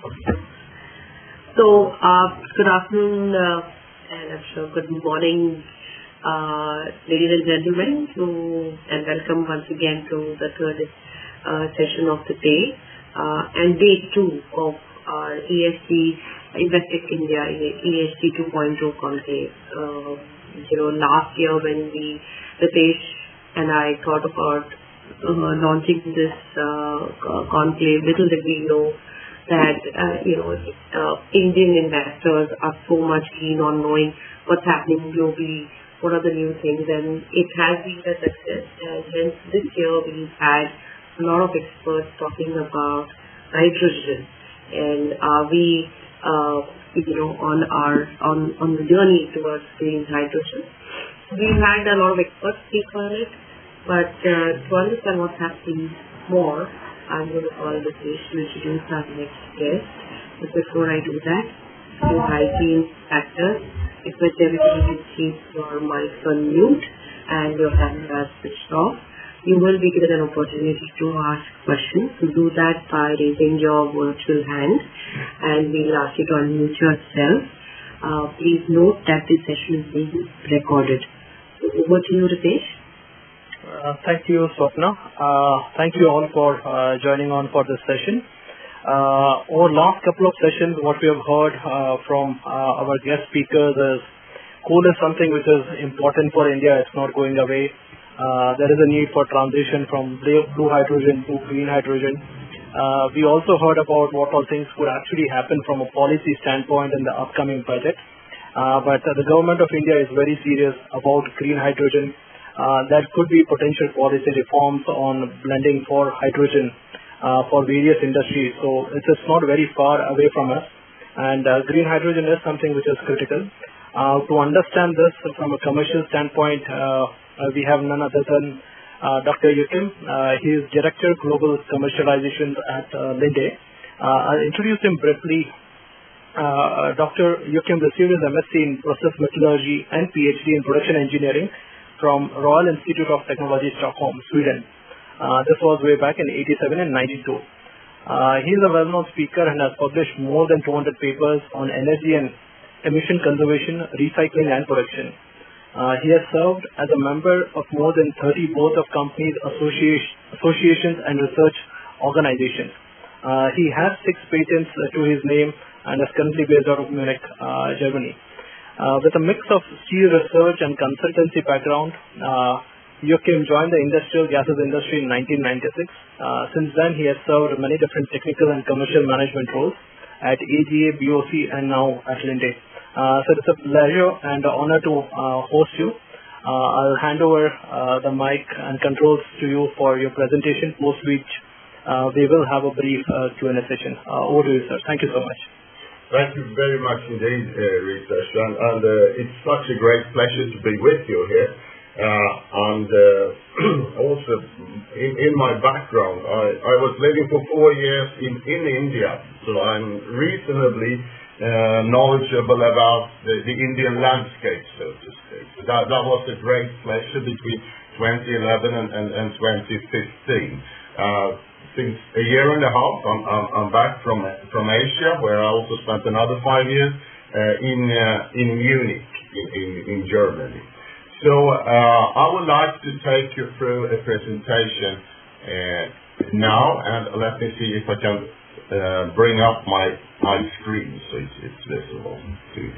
So, good afternoon, and I'm sure good morning, ladies and gentlemen, and welcome once again to the third session of the day, and day 2 of our ESG Investec India ESG 2.0 conclave. Last year when Ritesh and I thought about launching this conclave, little did we know that Indian investors are so much keen on knowing what's happening globally, what are the new things, and it has been a success. And hence this year we've had a lot of experts talking about hydrogen, and are we on the journey towards green hydrogen. We've had a lot of experts speak on it, but to understand what's happening more, I'm going to call Ritesh to introduce our next guest. But before I do that, few hygiene factors. Request everybody to keep your mics on mute and your cameras switched off. You will be given an opportunity to ask questions. To do that by raising your virtual hand, and we will ask you to unmute yourself. Please note that this session is being recorded. So over to you, Ritesh. Thank you, Swapna. Thank you all for joining on for this session. Over last couple of sessions, what we have heard from our guest speakers is coal is something which is important for India. It's not going away. There is a need for transition from blue hydrogen to green hydrogen. We also heard about what all things could actually happen from a policy standpoint in the upcoming budget. But the government of India is very serious about green hydrogen. There could be potential policy reforms on blending for hydrogen for various industries. So it's not very far away from us. And green hydrogen is something which is critical. To understand this from a commercial standpoint, we have none other than Dr. Joachim. He is Director Global Commercialization at Linde. I'll introduce him briefly. Dr. Joachim received his MSc in Process Metallurgy and PhD in Production Engineering from Royal Institute of Technology, Stockholm, Sweden. This was way back in 87 and 92. He is a well-known speaker and has published more than 200 papers on energy and emission conservation, recycling and production. He has served as a member of more than 30 boards of companies, associations and research organizations. He has 6 patents to his name and is currently based out of Munich, Germany. With a mix of steel research and consultancy background, Joachim joined the industrial gases industry in 1996. Since then, he has served many different technical and commercial management roles at AGA, BOC, and now at Linde. So it's a pleasure and an honor to host you. I'll hand over the mic and controls to you for your presentation, post which we will have a brief Q&A session. Over to you, sir. Thank you so much. Thank you very much indeed, Ritesh, and it's such a great pleasure to be with you here. Also, in my background, I was living for 4 years in India, so I'm reasonably knowledgeable about the Indian landscape, so to speak. So that was a great pleasure between 2011 and 2015. Since a year and a half, I'm back from Asia, where I also spent another 5 years in Munich, in Germany. So I would like to take you through a presentation now, and let me see if I can bring up my screen so it's visible to you.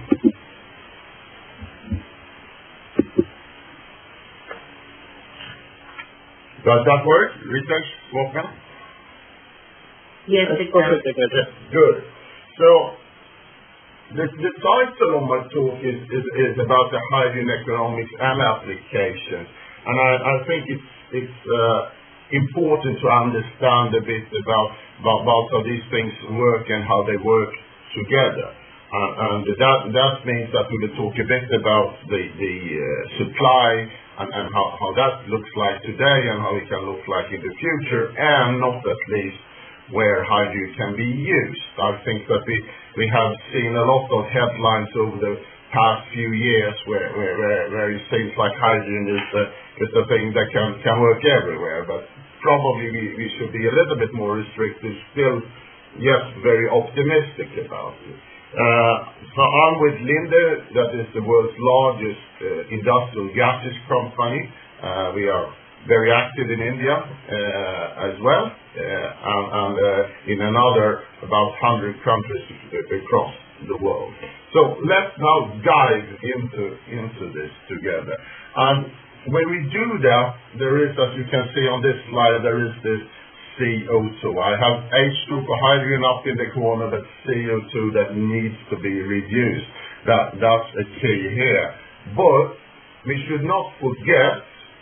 Does that work? Ritesh, Swapna? Yes, it does. Good. So the title of my talk is about the hydrogen economics and applications, and I think it's important to understand a bit about how these things work and how they work together. And that means that we will talk a bit about the supply and how that looks like today and how it can look like in the future, and not at least where hydrogen can be used. I think that we have seen a lot of headlines over the past few years where it seems like hydrogen is a thing that can work everywhere, but probably we should be a little bit more restrictive still very optimistic about it. So I'm with Linde, that is the world's largest industrial gases company. We are very active in India as well, and in another about 100 countries across the world. So let's now dive into this together. And when we do that, there is, as you can see on this slide, there is this CO2. I have H2 for hydrogen up in the corner, but CO2 that needs to be reduced. That's a key here. But we should not forget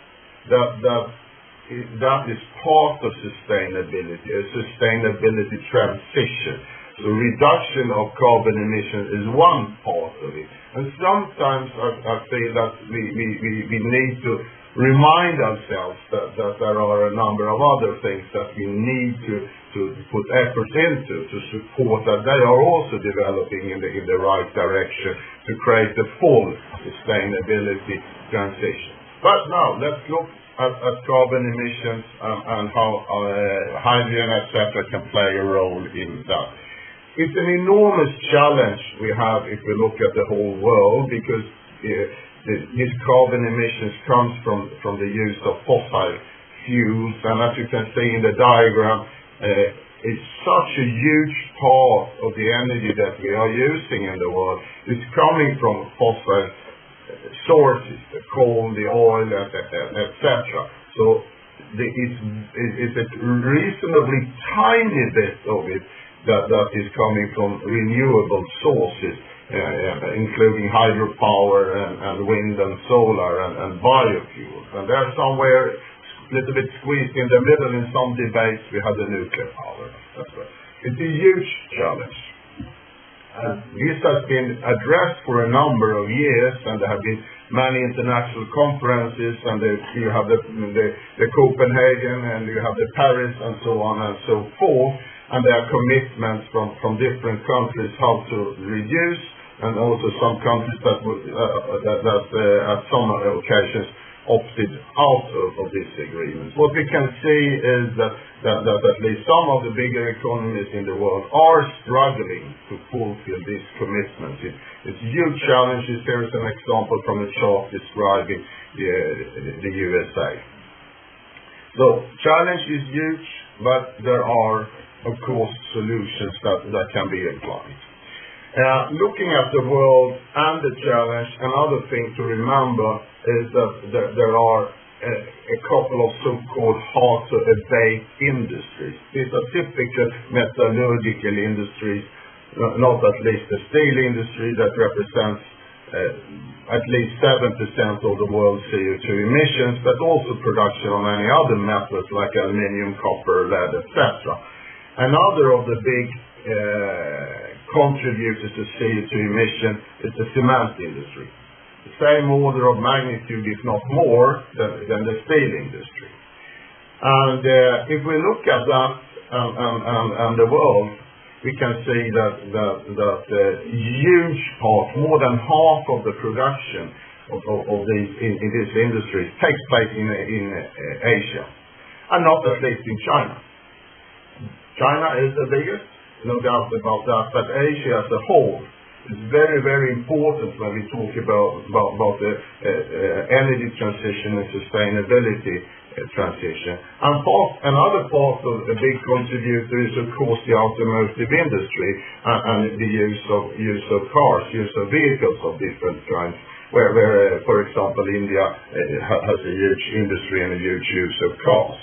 that is part of sustainability, a sustainability transition. So reduction of carbon emissions is one part of it. And sometimes I feel that we need to remind ourselves that there are a number of other things that we need to put effort into to support that they are also developing in the right direction to create the full sustainability transition. But now let's look at carbon emissions and how hydrogen, etc., can play a role in that. It's an enormous challenge we have if we look at the whole world, because these carbon emissions comes from the use of fossil fuels, and as you can see in the diagram, it's such a huge part of the energy that we are using in the world. It's coming from fossil sources, the coal, the oil, etc. So it's a reasonably tiny bit of it that is coming from renewable sources, including hydropower and wind and solar and biofuels. And they're somewhere a little bit squeezed in the middle in some debates. We have the nuclear power. That's right. It's a huge challenge. This has been addressed for a number of years, and there have been many international conferences, and you have the Copenhagen, and you have the Paris, and so on and so forth. And there are commitments from different countries how to reduce, and also some countries that at some occasions opted out of these agreements. What we can see is that at least some of the bigger economies in the world are struggling to fulfill these commitments. It's huge challenges. Here is an example from a chart describing the USA. So challenge is huge, but there are, of course, solutions that can be applied. Looking at the world and the challenge, another thing to remember is that there are a couple of so-called hard-to-abate industries. These are typical metallurgical industries, not at least the steel industry that represents at least 7% of the world's CO2 emissions, but also production of many other metals like aluminium, copper, lead, etc. Another of the big contributors to CO2 emission is the cement industry. The same order of magnitude, if not more, than the steel industry. And if we look at that and the world, we can see that a huge part, more than half of the production of these in these industries takes place in Asia, and not at least in China. China is the biggest, no doubt about that, but Asia as a whole is very, very important when we talk about the energy transition and sustainability transition. And another part of a big contributor is, of course, the automotive industry and the use of cars, use of vehicles of different kinds, where for example, India has a huge industry and a huge use of cars.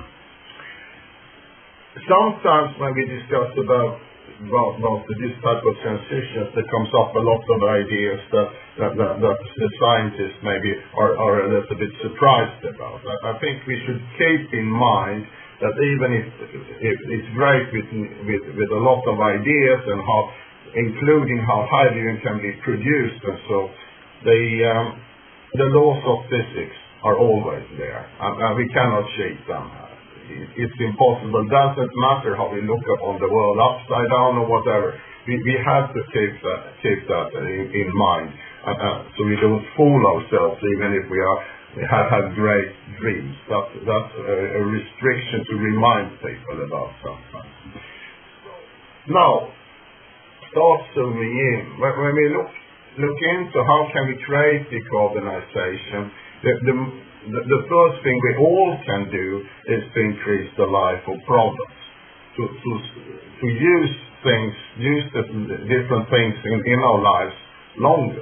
Sometimes when we discuss about this type of transitions, there comes up a lot of ideas that the scientists maybe are a little bit surprised about. I think we should keep in mind that even if it's great with a lot of ideas and including how hydrogen can be produced and so, the laws of physics are always there, and we cannot cheat them. It's impossible. It doesn't matter how we look upon the world, upside down or whatever. We have to keep that in mind, so we don't fool ourselves, even if we have great dreams. That's a restriction to remind people about sometimes. Now, start zooming in. When we look into how can we create decarbonization, the first thing we all can do is to increase the life of products, to use the different things in our lives longer,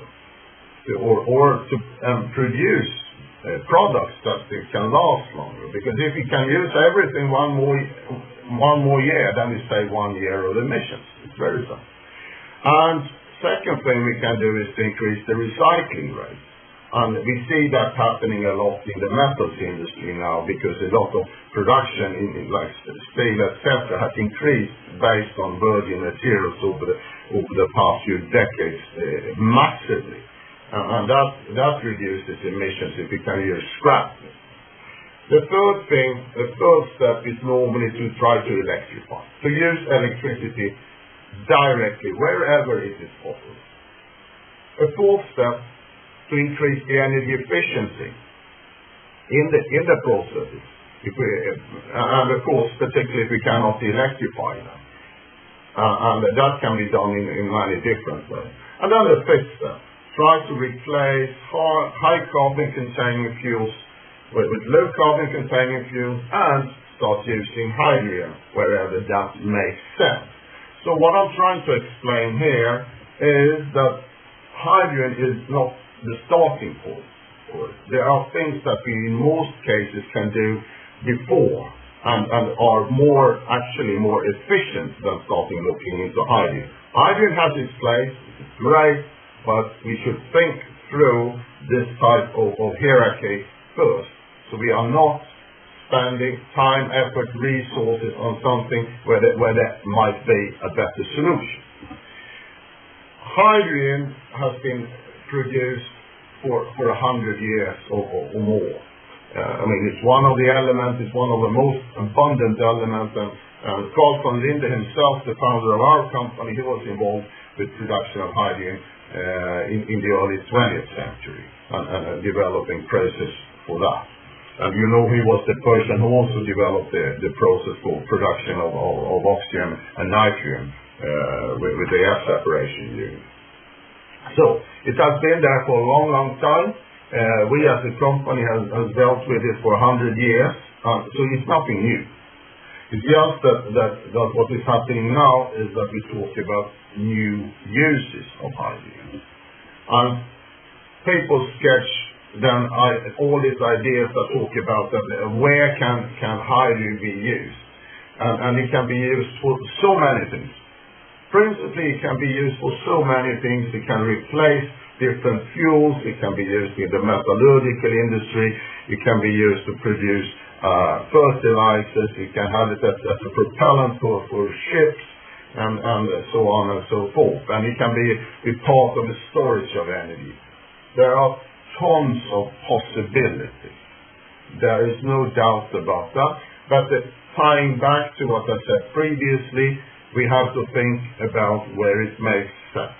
or to produce products that can last longer. Because if we can use everything one more year, then we save 1 year of emissions. It's very simple. And second thing we can do is to increase the recycling rate. And we see that happening a lot in the metals industry now, because a lot of production in like steel, etc., has increased based on virgin materials over the past few decades massively. And that reduces emissions if we can use scrap. The third step is normally to try to electrify, to use electricity directly wherever it is possible. A fourth step, to increase the energy efficiency in the processes, and of course, particularly if we cannot electrify them. And that can be done in many different ways. And then the fifth step, try to replace high carbon containing fuels with low carbon containing fuels, and start using hydrogen wherever that makes sense. So what I'm trying to explain here is that hydrogen is not the starting point. There are things that we in most cases can do before and are actually more efficient than starting looking into hydrogen. Hydrogen has its place, it's great, but we should think through this type of hierarchy first, so we are not spending time, effort, resources on something where that might be a better solution. Hydrogen has been produced for 100 years or more. It's one of the elements, it's one of the most abundant elements, and Carl von Linde himself, the founder of our company, he was involved with production of hydrogen in the early 20th century, and developing process for that. And he was the person who also developed the process for production of oxygen and nitrogen with the air separation unit. So it has been there for a long, long time. We as a company has dealt with it for 100 years, so it's nothing new. It's just that what is happening now is that we talk about new uses of hydrogen. And people sketch then all these ideas that talk about where can hydrogen be used. And it can be used for so many things. Principally, it can be used for so many things. It can replace different fuels. It can be used in the metallurgical industry. It can be used to produce fertilizers. You can have it as a propellant for ships, and so on and so forth. And it can be part of the storage of energy. There are tons of possibilities. There is no doubt about that. But tying back to what I said previously, we have to think about where it makes sense.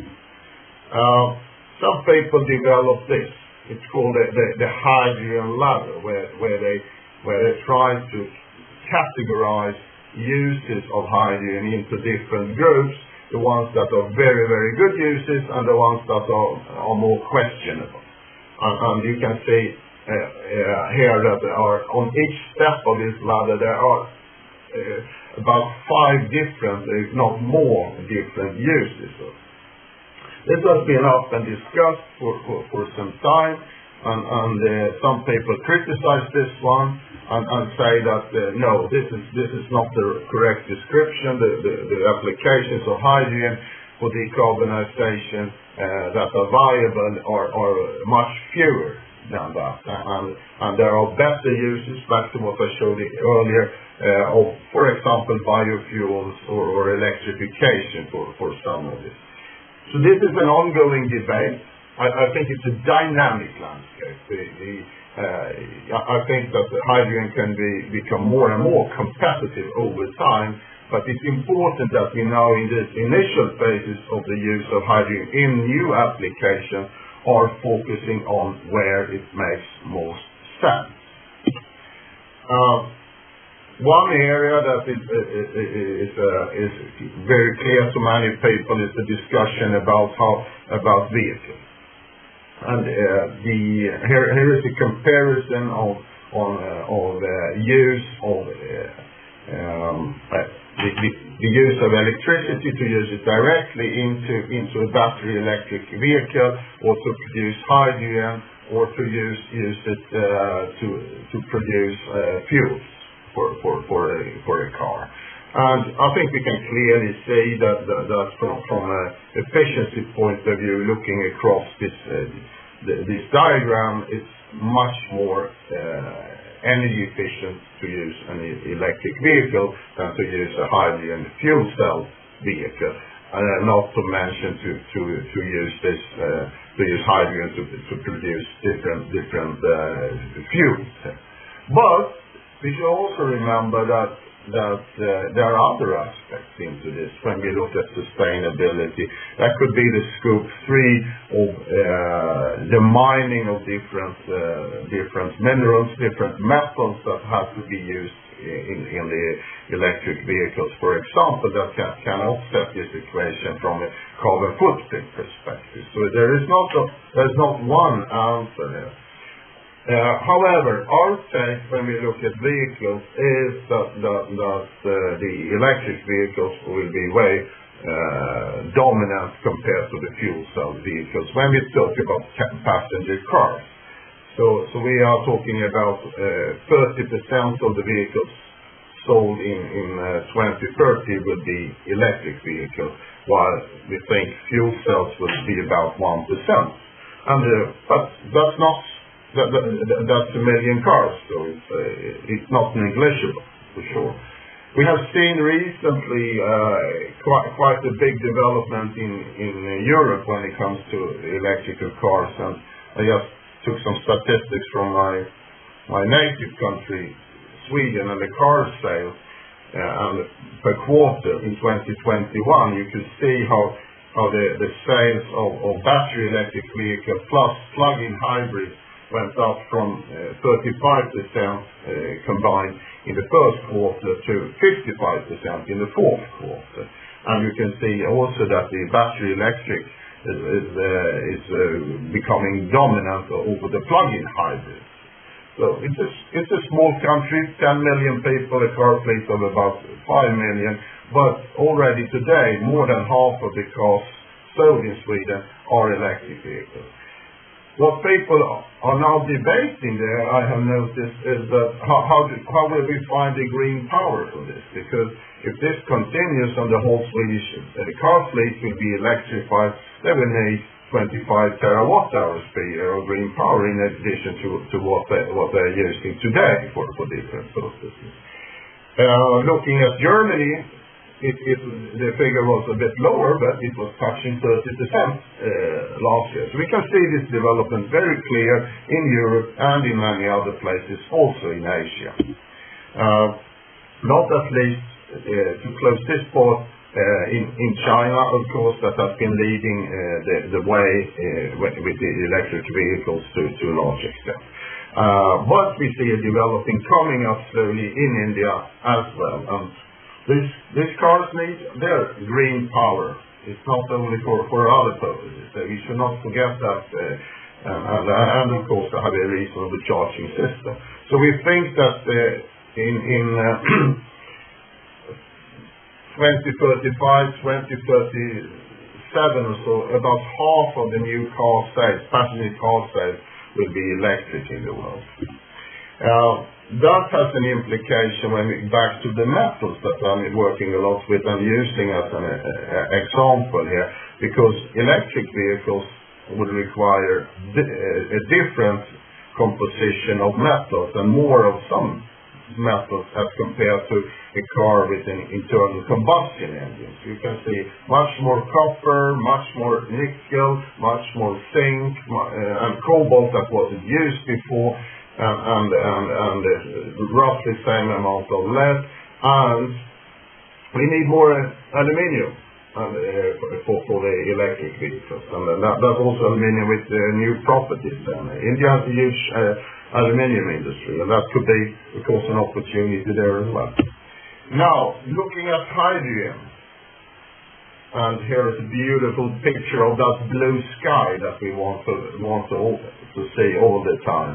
Some people develop this. It's called the hydrogen ladder, where they try to categorize uses of hydrogen into different groups, the ones that are very, very good uses and the ones that are more questionable. And you can see here that there are, on each step of this ladder, there are about 5 different, if not more, different uses. This has been up and discussed for some time, and some people criticize this one and say that no, this is not the correct description. The applications of hydrogen for decarbonization that are viable are much fewer than that, and there are better uses, back to what I showed you earlier, of, for example, biofuels or electrification for some of this. So this is an ongoing debate. I think it's a dynamic landscape. I think that hydrogen can become more and more competitive over time, but it's important that we now, in this initial phases of the use of hydrogen in new applications, are focusing on where it makes most sense. One area that is very clear to many people is the discussion about vehicles. And here is a comparison of use of the use of electricity, to use it directly into a battery electric vehicle, or to produce hydrogen, or to use it to produce fuels for a car. And I think we can clearly see that from an efficiency point of view, looking across this diagram, it's much more energy efficient to use an electric vehicle than to use a hydrogen fuel cell vehicle. Not to mention to use hydrogen to produce different fuels. But we should also remember that there are other aspects into this when we look at sustainability. That could be the scope 3 of the mining of different minerals, different metals that have to be used in the electric vehicles, for example, that can offset this equation from a carbon footprint perspective. So there's not one answer there. However, our take when we look at vehicles is that the electric vehicles will be way dominant compared to the fuel cell vehicles when we talk about passenger cars. So we are talking about 30% of the vehicles sold in 2030 will be electric vehicles, while we think fuel cells will be about 1%. But that's not. That's a million cars, so it's not negligible, for sure. We have seen recently quite a big development in Europe when it comes to electrical cars, and I just took some statistics from my native country, Sweden, and the car sales and per quarter in 2021. You could see how the sales of battery electric vehicles plus plug-in hybrids went up from 35% combined in the first quarter to 55% in the fourth quarter. And you can see also that the battery electric is becoming dominant over the plug-in hybrids. So it's a small country, 10 million people, a car fleet of about 5 million, but already today more than half of the cars sold in Sweden are electric vehicles. What people are now debating there, I have noticed, is that how will we find the green power for this? Because if this continues and the whole Swedish car fleet will be electrified, they will need 25 terawatt hours per year of green power in addition to what they're using today for different purposes. Looking at Germany, the figure was a bit lower, but it was touching 30% last year. So we can see this development very clear in Europe and in many other places, also in Asia. Not at least to close this part in China, of course, that has been leading the way with the electric vehicles to a large extent. But we see a developing coming up slowly in India as well. These cars need their green power. It's not only for other purposes. We should not forget that, and of course, to have a reasonable charging system. So we think that in 2035, 2037 or so, about half of the new car sales, passenger car sales, will be electric in the world. That has an implication when we back to the metals that I'm working a lot with and using as an example here, because electric vehicles would require a different composition of metals and more of some metals as compared to a car with an internal combustion engine. So you can see much more copper, much more nickel, much more zinc and cobalt that wasn't used before, and roughly same amount of lead, and we need more aluminium and for the electric vehicles. And that's also aluminium with new properties. India has a huge aluminium industry, and that could be, of course, an opportunity there as well. Now, looking at hydrogen, and here is a beautiful picture of that blue sky that we want to see all the time.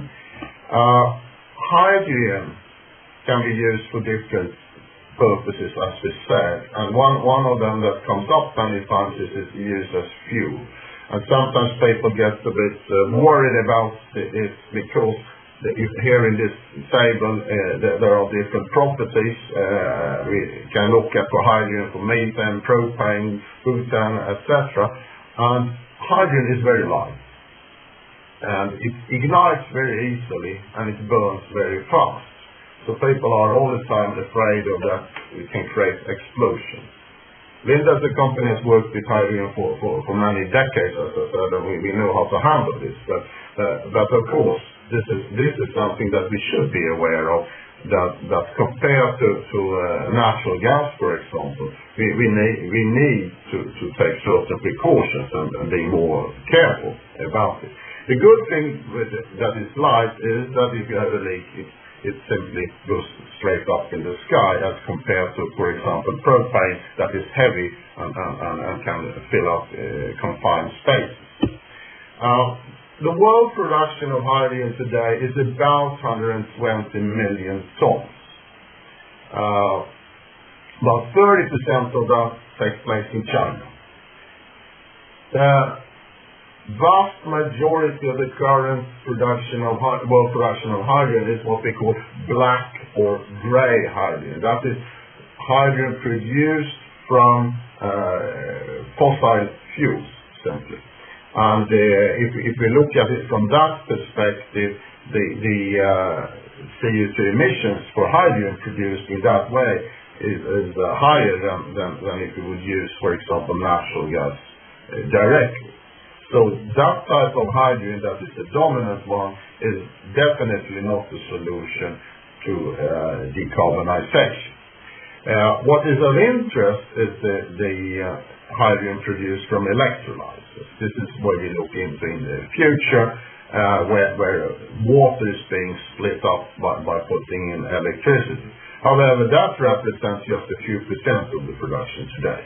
Hydrogen can be used for different purposes, as we said, and one of them that comes up many times is used as fuel. And sometimes people get a bit worried about it because here in this table there are different properties. We can look at for hydrogen, for methane, propane, butane, etc. And hydrogen is very light, and it ignites very easily, and it burns very fast. So people are all the time afraid of that it can create explosions. Linde as a company has worked with hydrogen for many decades, as I said, and we know how to handle this. But of course, this is something that we should be aware of, that compared to natural gas, for example, we need to take certain precautions and be more careful about it. The good thing with that is light is that if you have a leak, it simply goes straight up in the sky, as compared to, for example, propane that is heavy and can fill up confined spaces. The world production of hydrogen today is about 120 million tons. About 30% of that takes place in China. The vast majority of the current world production of hydrogen is what we call black or gray hydrogen. That is hydrogen produced from fossil fuels, simply. And if we look at it from that perspective, the CO2 emissions for hydrogen produced in that way is higher than if you would use, for example, natural gas directly. So that type of hydrogen that is the dominant one is definitely not the solution to decarbonization. What is of interest is the hydrogen produced from electrolyzers. This is where we look into in the future, where water is being split up by putting in electricity. However, that represents just a few percent of the production today.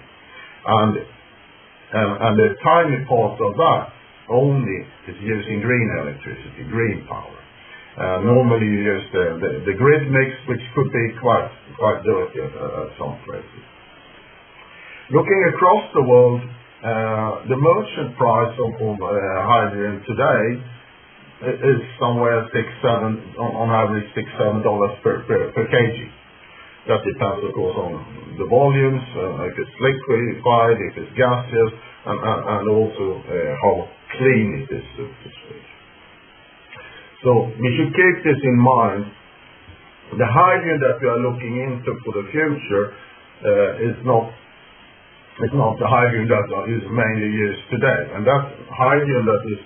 And the tiny part of that only is using green electricity, green power. Normally you use the grid mix, which could be quite dirty at some places. Looking across the world, the merchant price of hydrogen today is somewhere on average $6-7 per kg. That depends, of course, on the volumes, if it's liquefied, if it's gaseous, and also how clean it is, so to speak. So we should keep this in mind. The hydrogen that we are looking into for the future is not the hydrogen that is mainly used today, and that hydrogen that is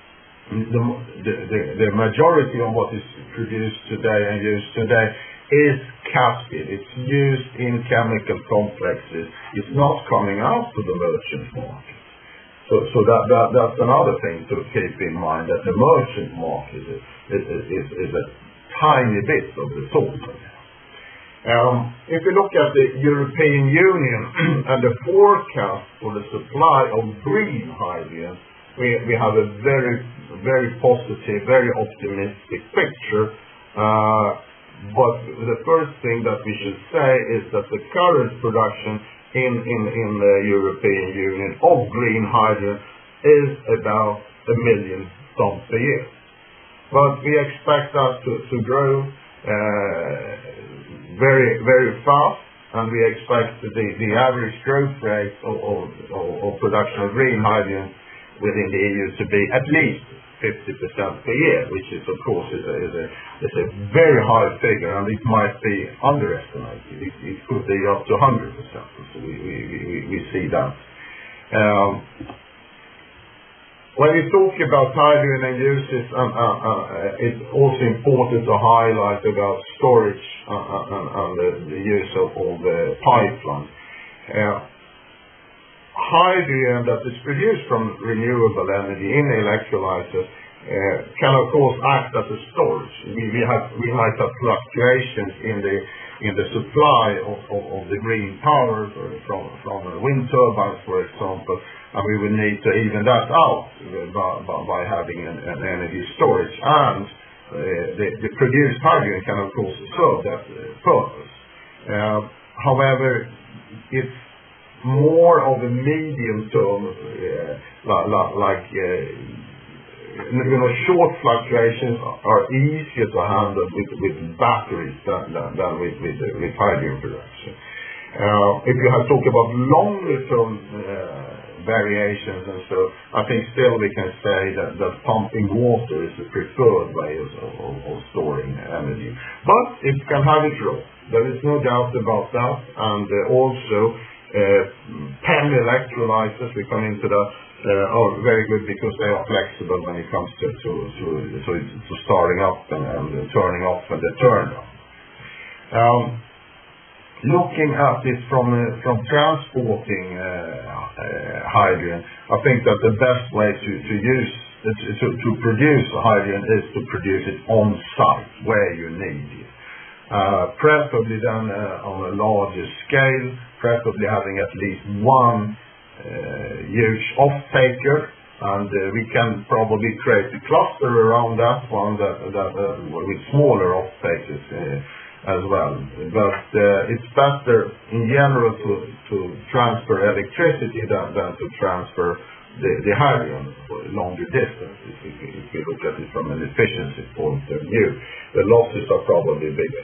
the majority of what is produced today and used today is captive. It's used in chemical complexes. It's not coming out to the merchant market. So that's another thing to keep in mind, that the merchant market is a tiny bit of the total. If you look at the European Union and the forecast for the supply of green hydrogen, we have a very, very positive, very optimistic picture. But the first thing that we should say is that the current production in the European Union of green hydrogen is about 1 million tons per year. But we expect that to grow very, very fast, and we expect the average growth rate of production of green hydrogen within the EU to be at least 50% per year, which is, of course, is a very high figure, and it might be underestimated. It could be up to 100%. So we see that. When we talk about hydrogen and uses, it's also important to highlight about storage and the use of all the pipelines. hydrogen that is produced from renewable energy in electrolyzers can of course act as a storage. We might have fluctuations in the supply of the green power from wind turbines, for example, and we will need to even that out by having an energy storage. And the produced hydrogen can of course serve that purpose. However, it's more of a medium term, short fluctuations are easier to handle with batteries than with hydrogen production. If you have talked about longer term variations, and so I think still we can say that pumping water is the preferred way of storing energy. But it can have its role. There is no doubt about that. And also PEM electrolyzers, we come into that, are very good because they are flexible when it comes to starting up and turning off and the turn on. Looking at it from transporting hydrogen, I think that the best way to produce hydrogen is to produce it on site where you need it. Preferably then on a larger scale, preferably having at least one huge off-taker, and we can probably create a cluster around that one with smaller off-takers as well. But it's better in general to transfer electricity than to transfer the hydrogen for a longer distance. If we look at it from an efficiency point of view, the losses are probably bigger.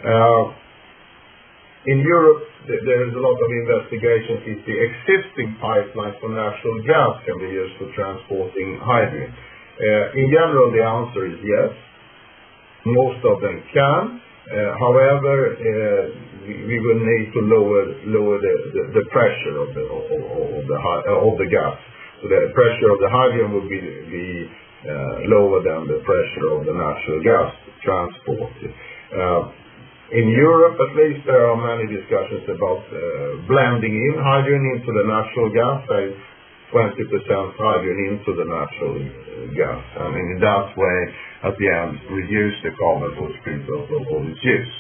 In Europe, there is a lot of investigations if the existing pipelines for natural gas can be used for transporting hydrogen. In general, the answer is yes. Most of them can. However, we will need to lower the pressure of the gas. So the pressure of the hydrogen will be lower than the pressure of the natural gas transported. In Europe, at least, there are many discussions about blending in hydrogen into the natural gas, say 20% hydrogen into the natural gas, and in that way, at the end, reduce the carbon footprint of its use.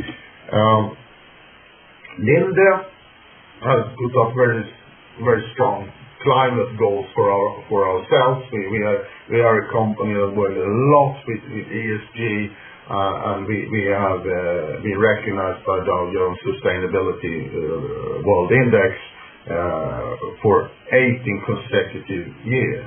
Linde has put up very strong climate goals for ourselves. We are a company that works a lot with ESG. And we have been recognized by Dow Jones Sustainability World Index for 18 consecutive years.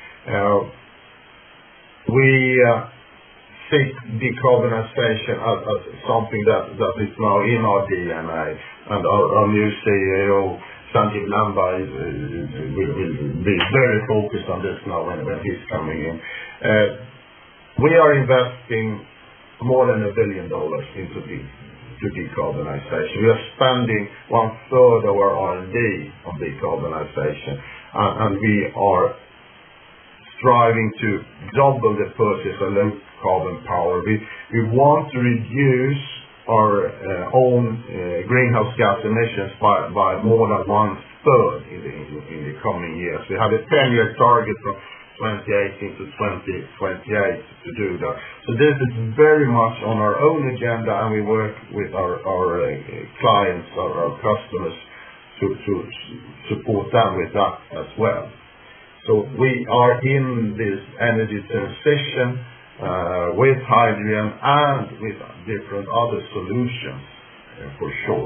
We see decarbonization as something that is now in our DNA, and our new CEO, Sanjeev Lamba, will be very focused on this now when he's coming in. We are investing more than $1 billion into decarbonization. We are spending 1/3 of our R&D on decarbonization, and we are striving to double the purchase of low carbon power. We want to reduce our own greenhouse gas emissions by more than 1/3 in the coming years. We have a 10-year target from 2018 to 2028 to do that. So this is very much on our own agenda, and we work with our clients, our customers, to support them with that as well. So we are in this energy transition with hydrogen and with different other solutions, for sure.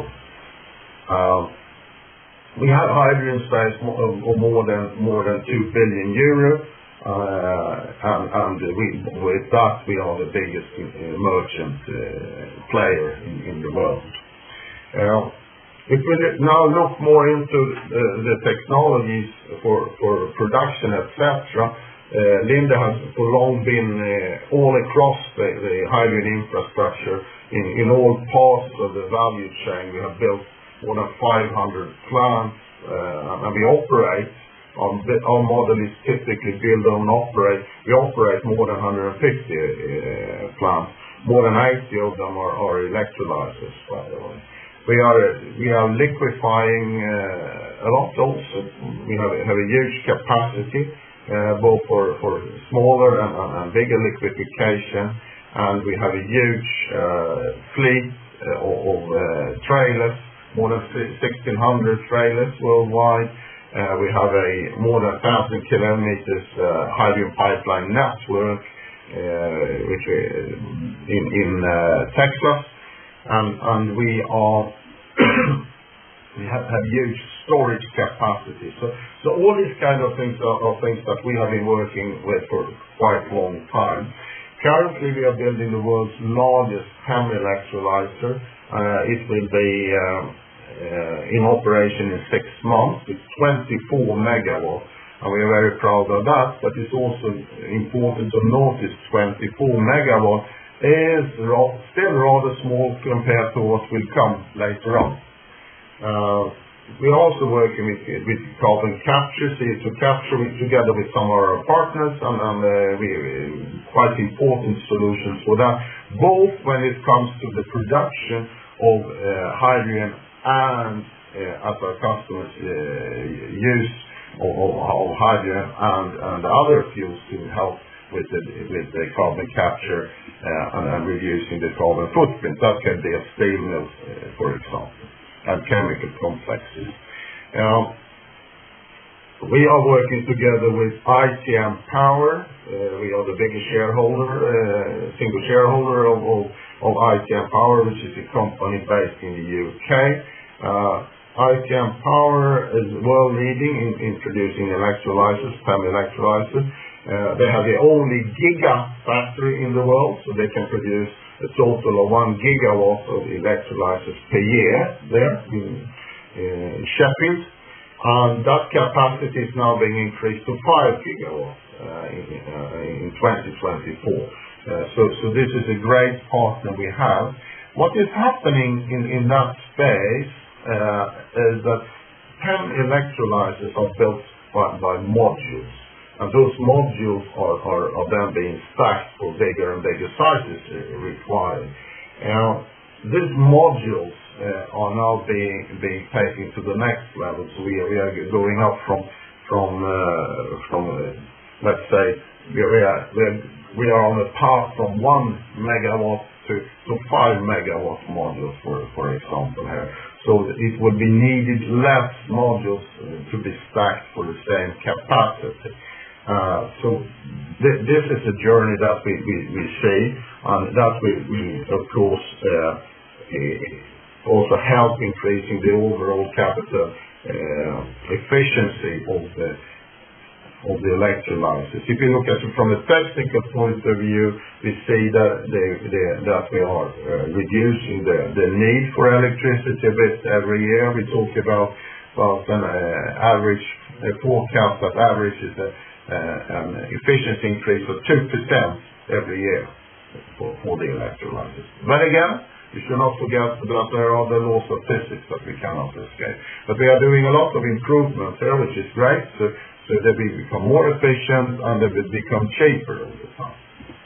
We have hydrogen sales of more than 2 billion euro. And with that, we are the biggest merchant player in the world. If we now look more into the technologies for production, etc., Linde has for long been all across the hydrogen infrastructure in all parts of the value chain. We have built more than 500 plants, and we operate. Our model is typically build, own, operate. We operate more than 150 plants. More than 80 of them are electrolyzers, by the way. We are liquefying a lot also. We have a huge capacity, both for smaller and bigger liquefaction, and we have a huge fleet of trailers, more than 1,600 trailers worldwide. We have a more than 1,000 kilometers hydrogen pipeline network, which in Texas, and we are we have huge storage capacity. So all these kind of things are things that we have been working with for quite a long time. Currently, we are building the world's largest PEM electrolyzer. It will be in operation in 6 months. It's 24 megawatts, and we are very proud of that. But it's also important to notice 24 megawatts is still rather small compared to what will come later on. We're also working with carbon capture, CO2 capture, together with some of our partners, and quite important solutions for that, both when it comes to the production of hydrogen and as our customers use of hydrogen and other fuels to help with the carbon capture and reducing the carbon footprint. That can be a steel mill, for example, and chemical complexes. We are working together with ITM Power. We are the biggest shareholder, single shareholder of ITM Power, which is a company based in the UK. ITM Power is world leading in producing electrolyzers, PEM electrolyzers. They have the only gigafactory in the world, so they can produce a total of 1 gigawatt of electrolyzers per year there in Sheffield. And that capacity is now being increased to 5 gigawatts in 2024. So this is a great partner we have. What is happening in that space is that PEM electrolyzers are built by modules. And those modules are then being stacked for bigger and bigger sizes required. These modules are now being taken to the next level. So we are going up from let's say we are on a path from 1 megawatt to 5 megawatt modules, for example here. So it would be needed less modules to be stacked for the same capacity. So this is a journey that we see, and that we of course also help increasing the overall capital efficiency of the electrolyzers. If you look at it from a technical point of view, we see that we are reducing the need for electricity a bit every year. We talk about an average forecast that averages an efficiency increase of 2% every year for the electrolyzers. But again, you should not forget that there are the laws of physics that we cannot escape. But we are doing a lot of improvements here, which is great, so that we become more efficient and that we become cheaper all the time.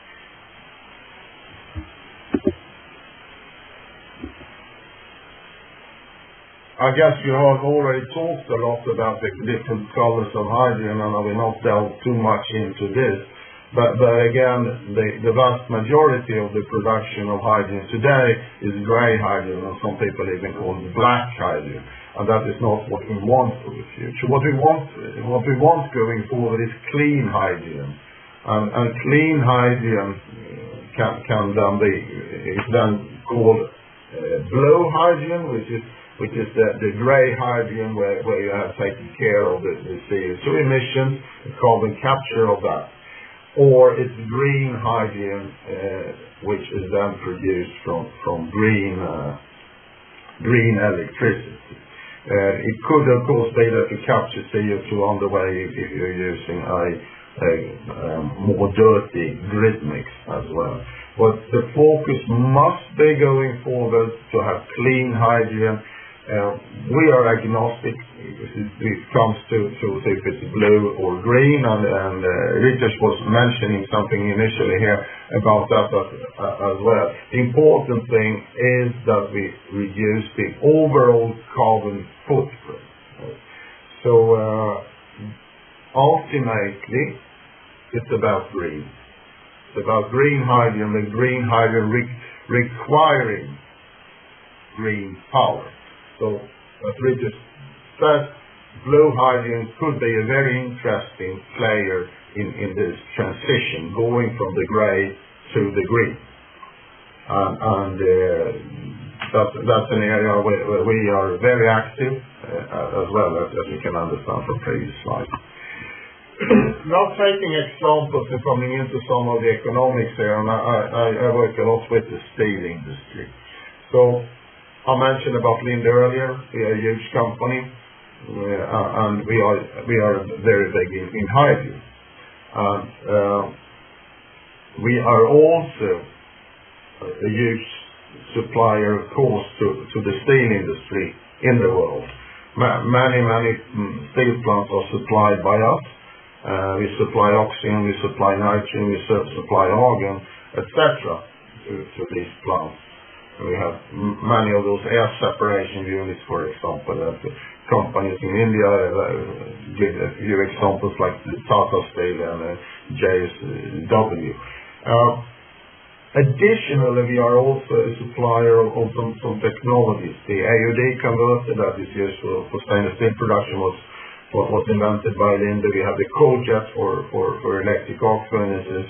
I guess you have already talked a lot about the different colors of hydrogen, and I will not delve too much into this. But again, the vast majority of the production of hydrogen today is grey hydrogen, and some people even call it black hydrogen. And that is not what we want for the future. What we want going forward is clean hydrogen. And clean hydrogen can then be called blue hydrogen, which is the grey hydrogen where you have taken care of the CO2 emissions, the carbon capture of that. Or it's green hydrogen, which is then produced from green electricity. It could, of course, be that you capture CO2 on the way if you're using a more dirty grid mix as well. But the focus must be going forward to have clean hydrogen. We are agnostic if it comes to if it's blue or green, and Richard was mentioning something initially here about that as well. The important thing is that we reduce the overall carbon footprint. So ultimately, it's about green. It's about green hydrogen, the green hydrogen requiring green power. So, as Richard said, blue hydrogen could be a very interesting player in this transition, going from the grey to the green. And that's an area where we are very active, as well as you can understand from previous slides. Now taking examples and coming into some of the economics here, and I work a lot with the steel industry. So I mentioned about Linde earlier. We are a huge company, and we are very big in hydrogen. And we are also a huge supplier, of course, to the steel industry in the world. Many steel plants are supplied by us. We supply oxygen, we supply nitrogen, we supply argon, etc. to these plants. We have many of those air separation units, for example, that companies in India give a few examples like Tata Steel and JSW. Additionally, we are also a supplier of some technologies. The AOD converter that is used for stainless steel production was invented by Linde. We have the coal-jet for electric arc furnaces,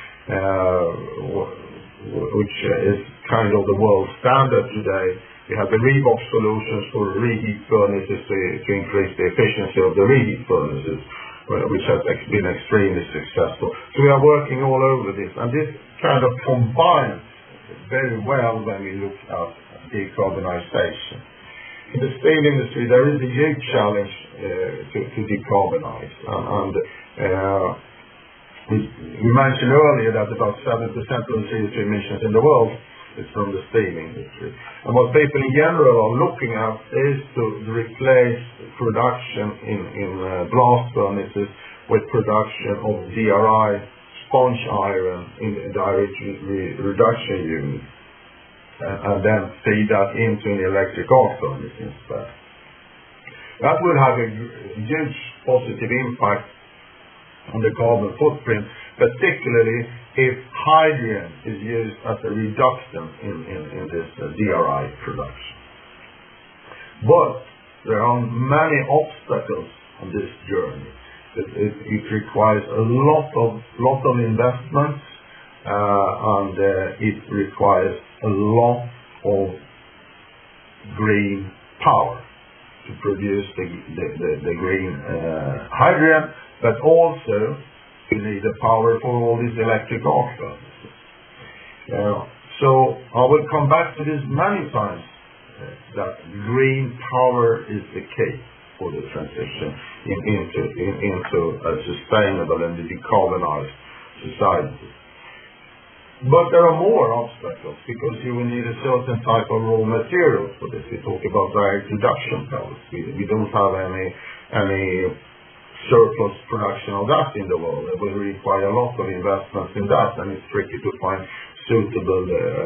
which is kind of the world standard today. We have the Revox solutions for reheat furnaces to increase the efficiency of the reheat furnaces, which has been extremely successful. So we are working all over this, and this kind of combines very well when we look at decarbonization. In the steel industry, there is a huge challenge to decarbonize, and we mentioned earlier that about 7% of the CO2 emissions in the world is from the steel industry. And what people in general are looking at is to replace production in blast furnaces with production of DRI, sponge iron in direct reduction units, and then feed that into an electric arc furnace instead. That will have a huge positive impact on the carbon footprint, particularly if hydrogen is used as a reductant in this DRI production. But there are many obstacles on this journey. It requires a lot of investments, and it requires a lot of green power to produce the green hydrogen, but also you need the power for all these electric arc furnaces. So I will come back to this many times, that green power is the key for the transition into a sustainable and decarbonized society. But there are more obstacles, because you will need a certain type of raw materials for this. We talk about direct reduction pellets. We don't have any surplus production of that in the world. It will require a lot of investments in that, and it's tricky to find suitable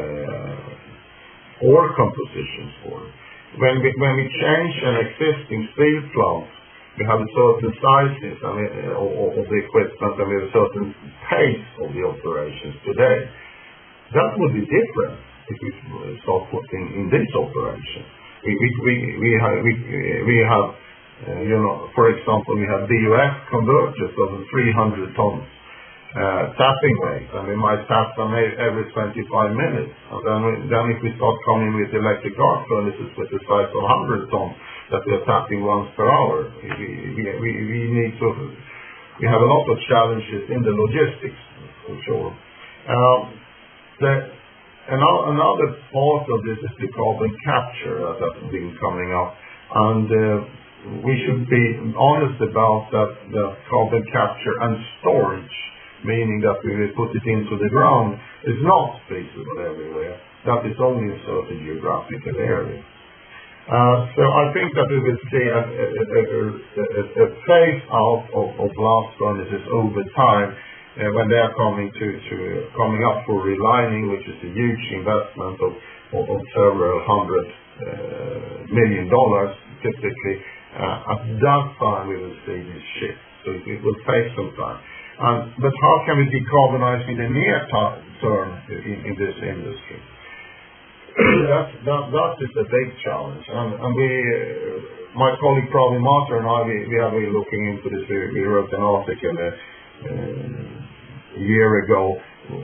ore compositions for it. When we change an existing steel plant, we have a certain sizes of the equipment, and we have a certain pace of the operations today. That would be different if we start putting in this operation. We have for example, we have BOF converters of 300 tons tapping weight, and we might tap them every 25 minutes. And then if we start coming with electric arc furnaces with the size of 100 tons that we are tapping once per hour, we have a lot of challenges in the logistics, for sure. Another part of this is the carbon capture that has been coming up, and we should be honest about that carbon capture and storage, meaning that we will put it into the ground, is not feasible everywhere. That is only in certain geographical areas. So I think that we will see a phase out of blast furnaces over time, when they are coming up for relining, which is a huge investment of several $100 million typically. At that time, we will see this shift. So it will take some time. But how can we decarbonize in the near term in this industry? That is a big challenge. And my colleague Pravin Mathur and I, we have been looking into this. We wrote an article a year ago.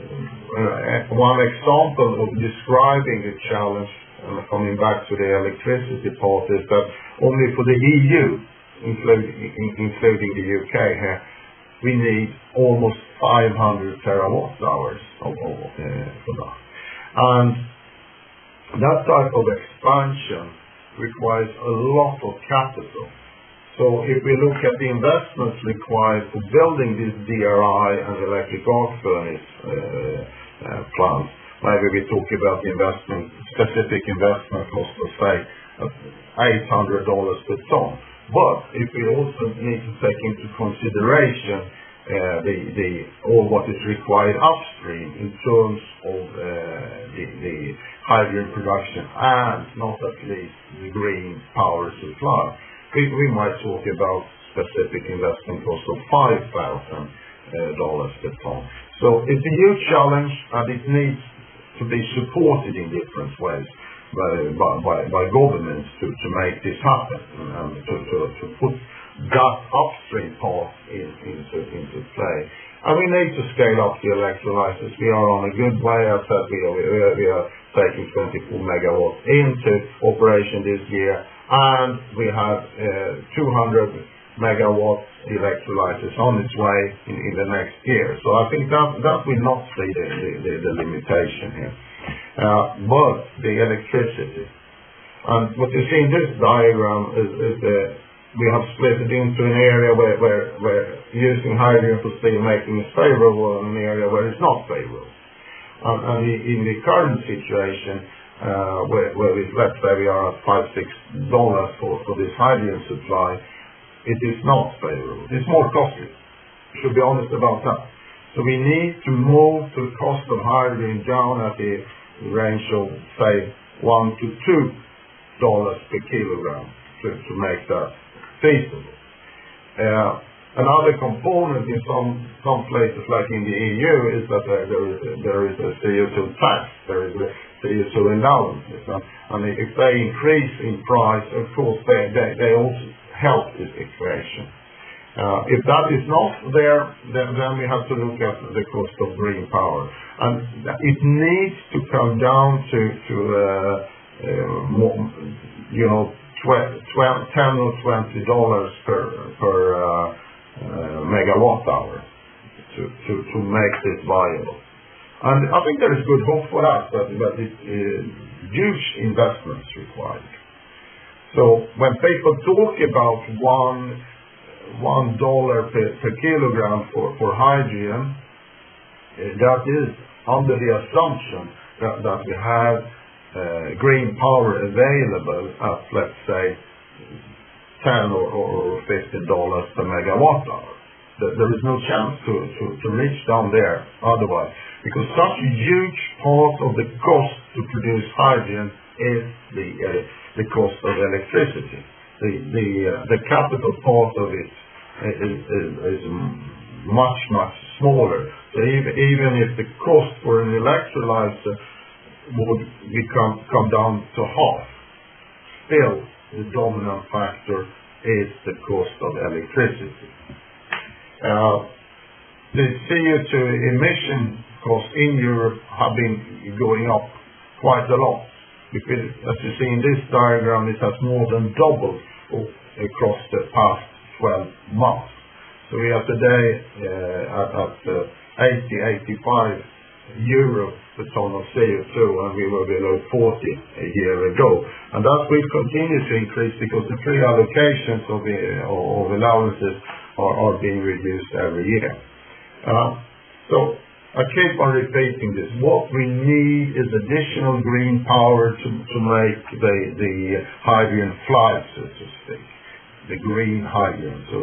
One example of describing the challenge, coming back to the electricity part, is that only for the EU, including the UK here, we need almost 500 terawatt hours for that. And that type of expansion requires a lot of capital. So if we look at the investments required for building this DRI and electric arc furnace plants, maybe we talk about the specific investment cost of, say, $800 per ton. But if we also need to take into consideration all what is required upstream in terms of the hydrogen production and not at least the green power supply, we might talk about specific investment cost of $5,000 per ton. So it's a huge challenge, and it needs to be supported in different ways by governments to make this happen and to put that upstream part into play. And we need to scale up the electrolyzers. We are on a good way. I said we are taking 24 megawatts into operation this year, and we have 200 megawatts electrolyzers on its way in the next year. So I think that will not be the limitation here. But the electricity. And what you see in this diagram is we have split it into an area where using hydrogen for steel making is favorable and an area where it's not favorable. And in the current situation, where let's say we are at $5-6 for this hydrogen supply, it is not favorable. It's more costly. We should be honest about that. So we need to move the cost of hydrogen down at the range of, say, $1 to $2 per kilogram to make that feasible. Another component in some places, like in the EU, is that there is a CO2 tax, there is a CO2 allowances, and if they increase in price, of course, they also help this equation. If that is not there, then we have to look at the cost of green power, and it needs to come down to $10 or $20 per megawatt hour to make this viable. And I think there is good hope for that, but it's huge investments required. So when people talk about $1 per kilogram for hydrogen, that is under the assumption that we have green power available at, let's say, $10 or $15 per megawatt hour. There is no chance to reach down there otherwise, because such a huge part of the cost to produce hydrogen is the cost of electricity. The capital part of it is much smaller. So even if the cost for an electrolyzer would come down to half, still the dominant factor is the cost of electricity. The CO2 emission costs in Europe have been going up quite a lot. Because, as you see in this diagram, it has more than doubled across the past 12 months. So we are today at 85 euro per ton of CO2, and we were below 40 a year ago. And that will continue to increase because the free allocations of allowances are being reduced every year. So I keep on repeating this. What we need is additional green power to make the hydrogen fly, so to speak, the green hydrogen. So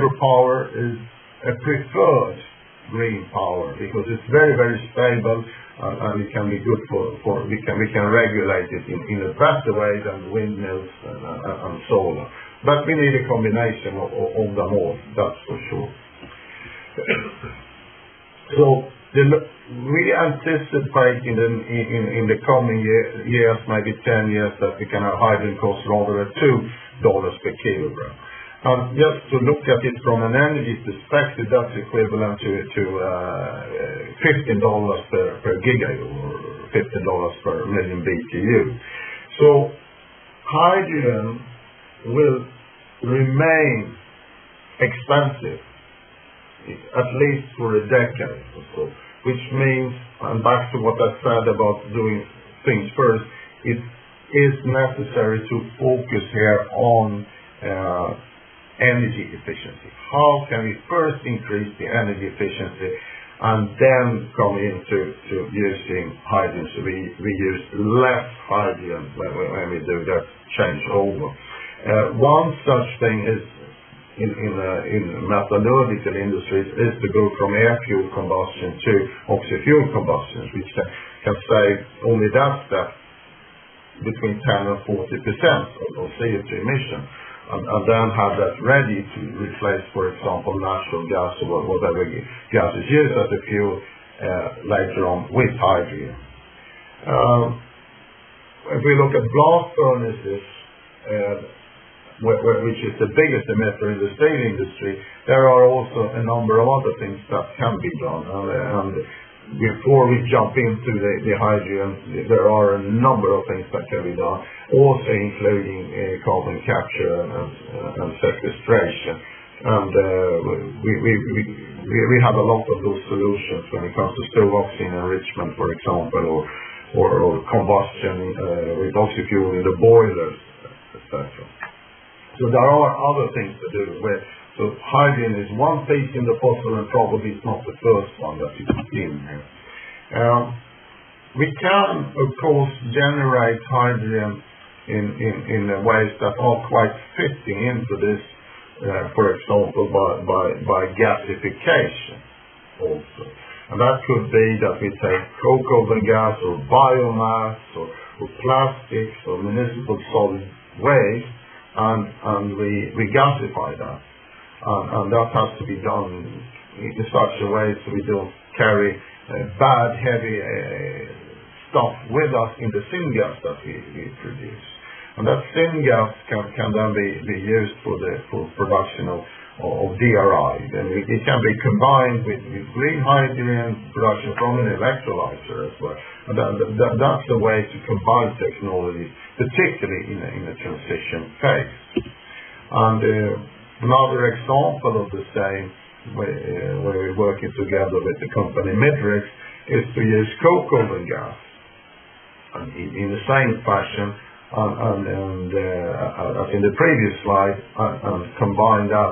hydropower is a preferred green power because it's very stable and it can be good for we can regulate it in a better way than windmills and solar. But we need a combination of them all, that's for sure. So we anticipate in the coming years, maybe 10 years, that we can have hydrogen costs rather at $2 per kilogram. And just to look at it from an energy perspective, that's equivalent to $15 per gigajoule, or $15 per million BTU. So hydrogen will remain expensive, at least for a decade or so, which means, and back to what I said about doing things first, it is necessary to focus here on energy efficiency. How can we first increase the energy efficiency and then come into using hydrogen, so we use less hydrogen when we do that change over. One such thing is in metallurgical industries is to go from air fuel combustion to oxy-fuel combustion, which can save only that step between 10 and 40% of CO2 emission. And then have that ready to replace, for example, natural gas or whatever gas is used as a fuel later on with hydrogen. If we look at blast furnaces, which is the biggest emitter in the steel industry, there are also a number of other things that can be done. And before we jump into the hydrogen, there are a number of things that can be done, also including carbon capture and sequestration. And we have a lot of those solutions when it comes to stove oxygen enrichment, for example, or combustion with oxy-fuel in the boilers, etc. So there are other things to do. So hydrogen is one piece in the puzzle, and probably it's not the first one that you put in here. We can, of course, generate hydrogen in ways that are quite fitting into this, for example, by gasification also. And that could be that we take coke oven gas or biomass or plastics or municipal solid waste and we gasify that. And that has to be done in such a way so we don't carry bad, heavy stuff with us in the syngas that we produce. And that syngas can then be used for production of DRI. And it can be combined with green hydrogen production from an electrolyzer as well. And that's the way to combine technologies, particularly in a transition phase. And another example of the same, where we're working together with the company Midrex, is to use coke oven gas and in the same fashion and as in the previous slide, and combine that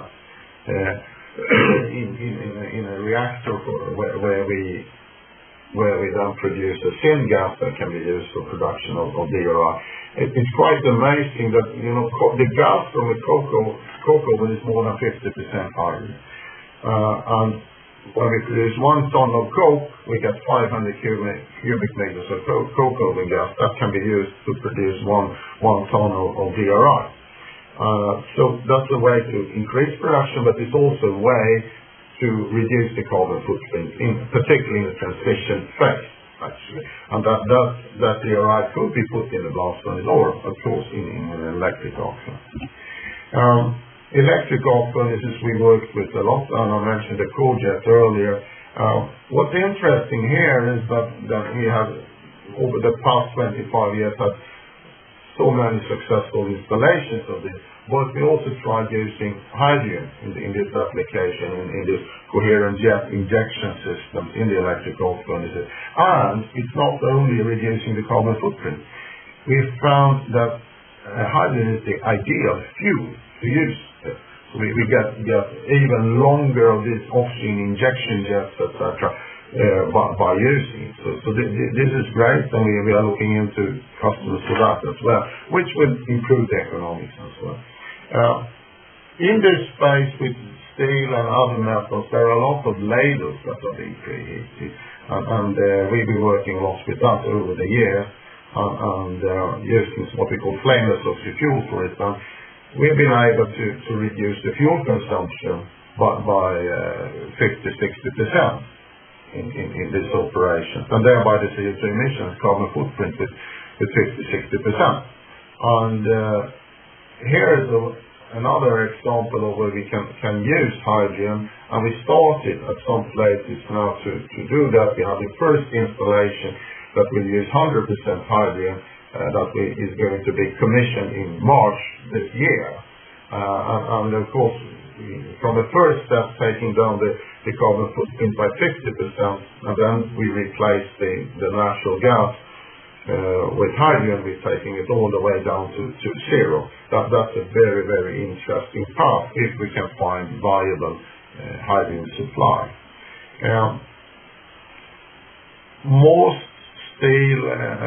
in a reactor where we then produce a syngas that can be used for production of DRI. It's quite amazing that the gas from a coke oven is more than 50% hydrogen. And when we produce 1 ton of coke, we get 500 cubic meters of coke oven gas that can be used to produce one ton of DRI. So that's a way to increase production, but it's also a way to reduce the carbon footprint, particularly in the transition phase, actually. And that DRI could be put in a blast furnace or, of course, in an electric arc furnace. Electric arc furnaces we worked with a lot, and I mentioned the cogeneration earlier. What's interesting here is that we have, over the past 25 years, had so many successful installations of this, but we also tried using hydrogen in this application, in this coherent jet injection system in the electric arc furnaces. And it's not only reducing the carbon footprint. We've found that hydrogen is the ideal fuel to use. So we get even longer of these oxygen injection jets, etc., by using it. So this is great, and we are looking into customers for that as well, which will improve the economics as well. In this space, we steel and other metals, there are a lot of ladles that are being preheated. And we've been working a lot with that over the years, and using what we call flameless oxy-fuel, for instance. We've been able to reduce the fuel consumption by 50-60% in this operation, and thereby the CO2 emissions, carbon footprint with 50-60%. And here is another example of where we can use hydrogen, and we started at some places now to do that. We have the first installation that will use 100% hydrogen that is going to be commissioned in March this year. And of course, from the first step, taking down the carbon footprint by 50%, and then we replace the natural gas with hydrogen, we're taking it all the way down to zero. That's a very, very interesting path if we can find viable hydrogen supply. Most steel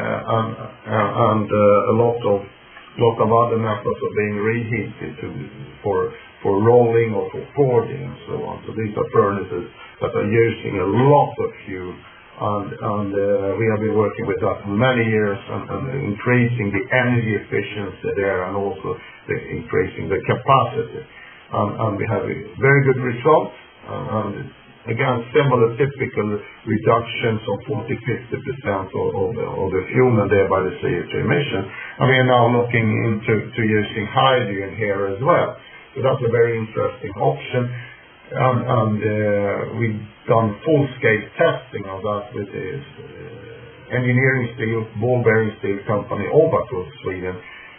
and a lot of other methods are being reheated for rolling or for forging and so on. So these are furnaces that are using a lot of fuel, and we have been working with that for many years and increasing the energy efficiency there, and also increasing the capacity. And we have a very good results, and again, similar typical reductions of 40-50% of the fuel and thereby the CO2 emissions. And we are now looking into using hydrogen here as well. So that's a very interesting option. And we've done full-scale testing of that with the engineering steel, ball bearing steel company Ovako, Sweden,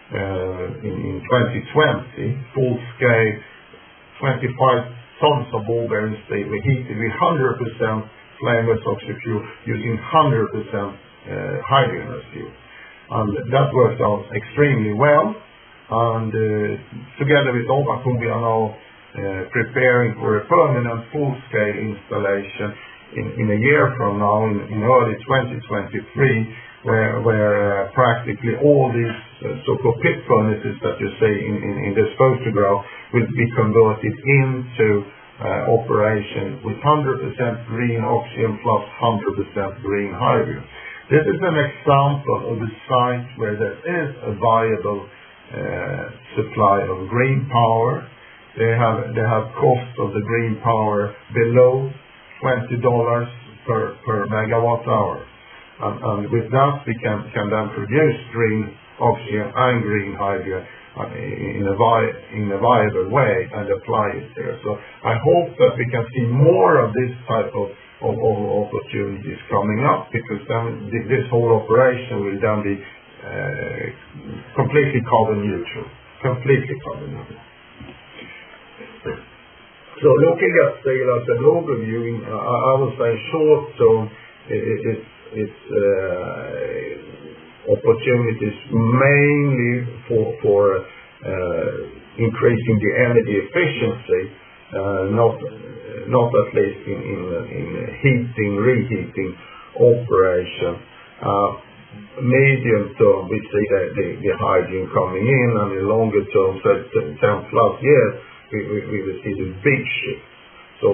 in 2020. Full-scale, 25 tons of ball bearing steel we heated with 100% flameless oxy-fuel using 100% hydrogen as fuel. And that worked out extremely well. And together with Ovako, we are now preparing for a permanent full-scale installation in a year from now, in early 2023, where practically all these so-called pit furnaces that you see in this photograph will be converted into operation with 100% green oxygen plus 100% green hydrogen. This is an example of a site where there is a viable supply of green power. They have cost of the green power below $20 per megawatt hour, and with that we can then produce green oxygen and green hydrogen in a viable way and apply it there. So I hope that we can see more of this type of opportunities coming up, because then this whole operation will then be completely carbon neutral. So looking at steel as an overview, I would say short term, it's opportunities mainly for increasing the energy efficiency, not at least in reheating operation. Medium term, we see the hydrogen coming in, and in longer term, so 10 plus years, we will see the big shift. So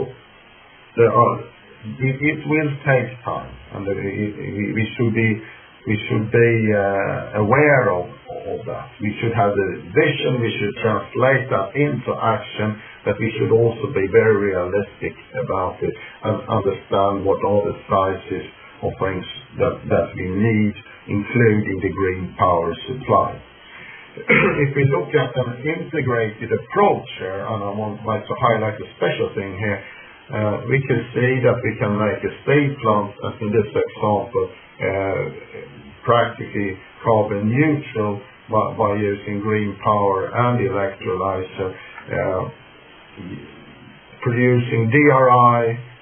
it will take time, and we should be aware of that. We should have the vision. We should translate that into action. But we should also be very realistic about it and understand what are the sizes of things that we need, including the green power supply. If we look at an integrated approach here, and I would like to highlight a special thing here, we can see that we can make a steel plant, as in this example, practically carbon neutral by using green power and electrolyzer, producing DRI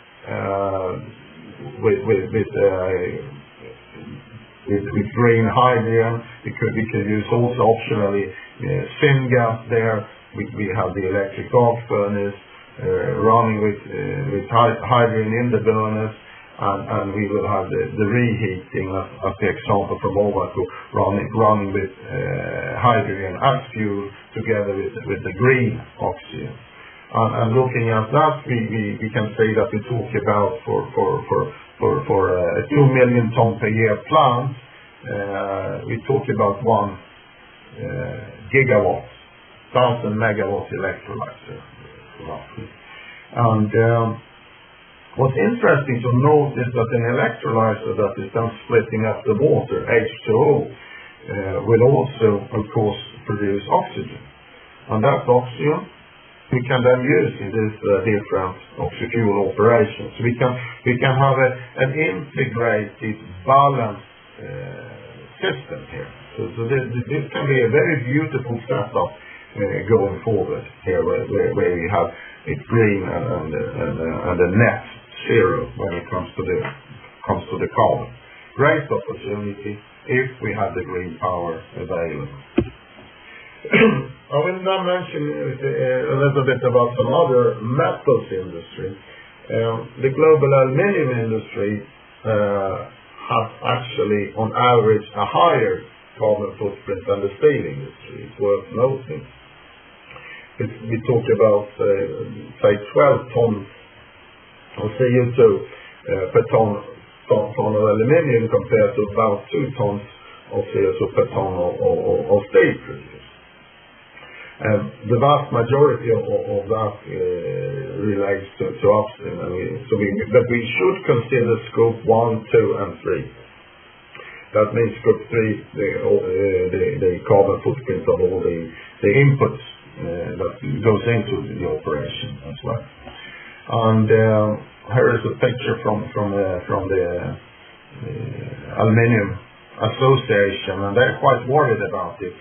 with green hydrogen. We could use also optionally syngas there. We have the electric arc furnace running with hydrogen in the burners, and we will have the reheating of the example from Ovako running with hydrogen as fuel together with the green oxygen. And looking at that, we can say that we talk about for a 2 million ton per year plant, we talk about 1 gigawatt, 1,000 megawatt electrolyzer, roughly. And what's interesting to note is that an electrolyzer that is then splitting up the water, H2O, will also, of course, produce oxygen. And that oxygen we can then use in these different oxy-fuel operations. We can have an integrated, balanced system here. So this can be a very beautiful setup going forward here, where we have it green and a net zero when it comes to the carbon. Great opportunity if we have the green power available. I will now mention a little bit about some other metals industry. The global aluminium industry has actually, on average, a higher carbon footprint than the steel industry. It's worth noting. We talk about, say, 12 tons of CO2 per ton of aluminium compared to about 2 tons of CO2 per ton of steel produced. The vast majority of that relates to upstream, but we should consider scope 1, 2, and 3. That means scope 3, the carbon footprint of all the inputs that goes into the operation as well. And here is a picture from the Aluminium Association, and they're quite worried about it.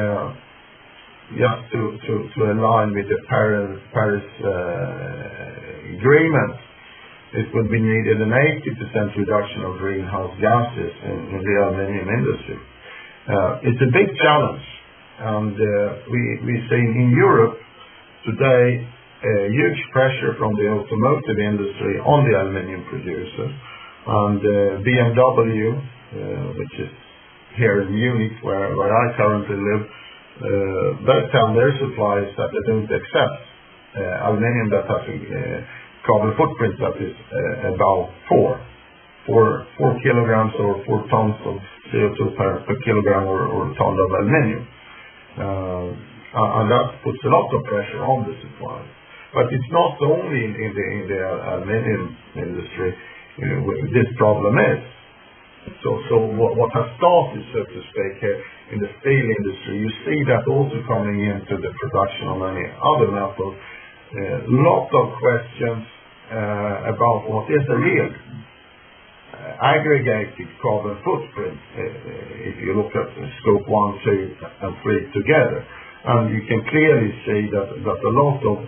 Just to align with the Paris Agreement, it would be needed an 80% reduction of greenhouse gases in the aluminium industry. It's a big challenge, and we see in Europe today huge pressure from the automotive industry on the aluminium producers, and BMW, which is here in Munich, where I currently live, they tell their suppliers that they don't accept aluminium that has a carbon footprint that is about 4 kilograms or 4 tons of CO2 per kilogram or ton of aluminium. And that puts a lot of pressure on the suppliers. But it's not only in the aluminium industry this problem is. So what has started, so to speak, here in the steel industry, you see that also coming into the production of many other metals. Lot of questions about what is the real aggregated carbon footprint if you look at scope 1, 2, and 3 together. And you can clearly see that a lot of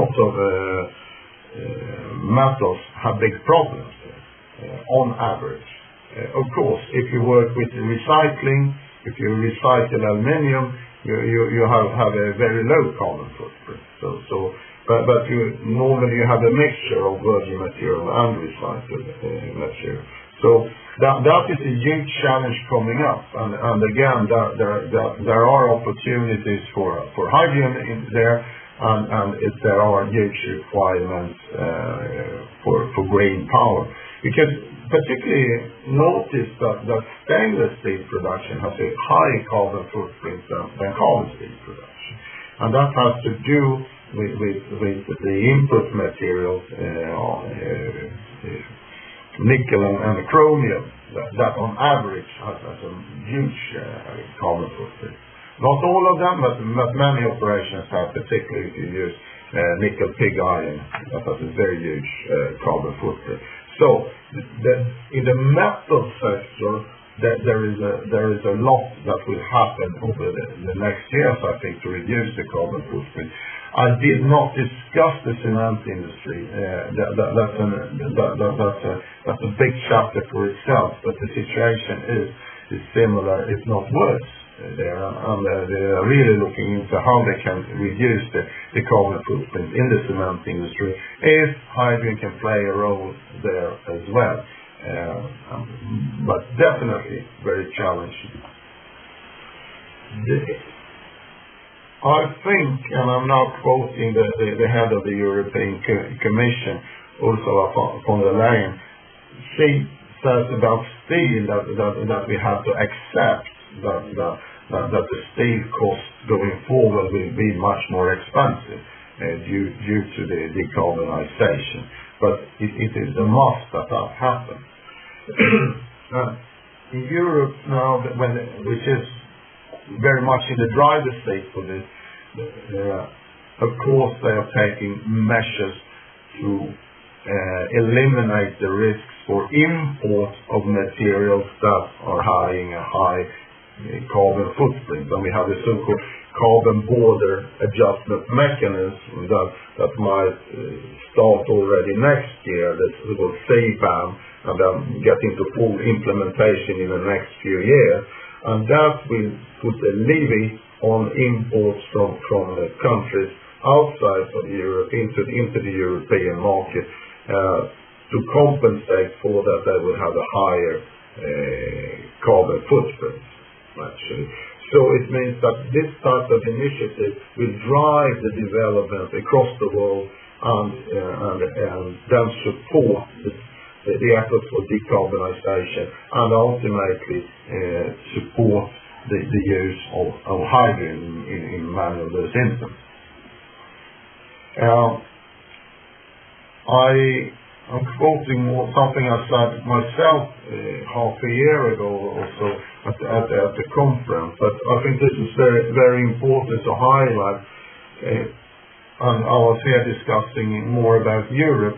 metals have big problems on average. Of course, if you work with recycling, if you recycle aluminium, you have a very low carbon footprint. But normally you have a mixture of virgin material and recycled material. So that is a huge challenge coming up. And again, there are opportunities for hydrogen in there, and there are huge requirements for green power. Because particularly notice that stainless steel production has a high carbon footprint than carbon steel production. And that has to do with the input materials, nickel and chromium, that on average has a huge carbon footprint. Not all of them, but many operations have, particularly if you use nickel pig iron, that has a very huge carbon footprint. So in the metal sector, there is a lot that will happen over the next years, I think, to reduce the carbon footprint. I did not discuss the cement industry. That's a big chapter for itself, but the situation is similar, if not worse. There, and they are really looking into how they can reduce the carbon footprint in the cement industry if hydrogen can play a role there as well. But definitely very challenging. I think, and I'm now quoting the head of the European Commission, Ursula von der Leyen, she says about steel that we have to accept that the steel costs going forward will be much more expensive due to the decarbonization. But it is a must that happens. In Europe now, which is very much in the driver's seat for this, of course they are taking measures to eliminate the risks for import of materials that are having a high carbon footprint. And we have the so-called carbon border adjustment mechanism that might start already next year, the so-called CBAM, and then get into full implementation in the next few years. And that will put a levy on imports from the countries outside of Europe into the European market to compensate for that they will have a higher carbon footprint, actually. So it means that this type of initiative will drive the development across the world and then support the efforts for decarbonization and ultimately support the use of hydrogen in many of those instances. I'm quoting something I said myself half a year ago or so at the conference, but I think this is very, very important to highlight. And I was here discussing more about Europe.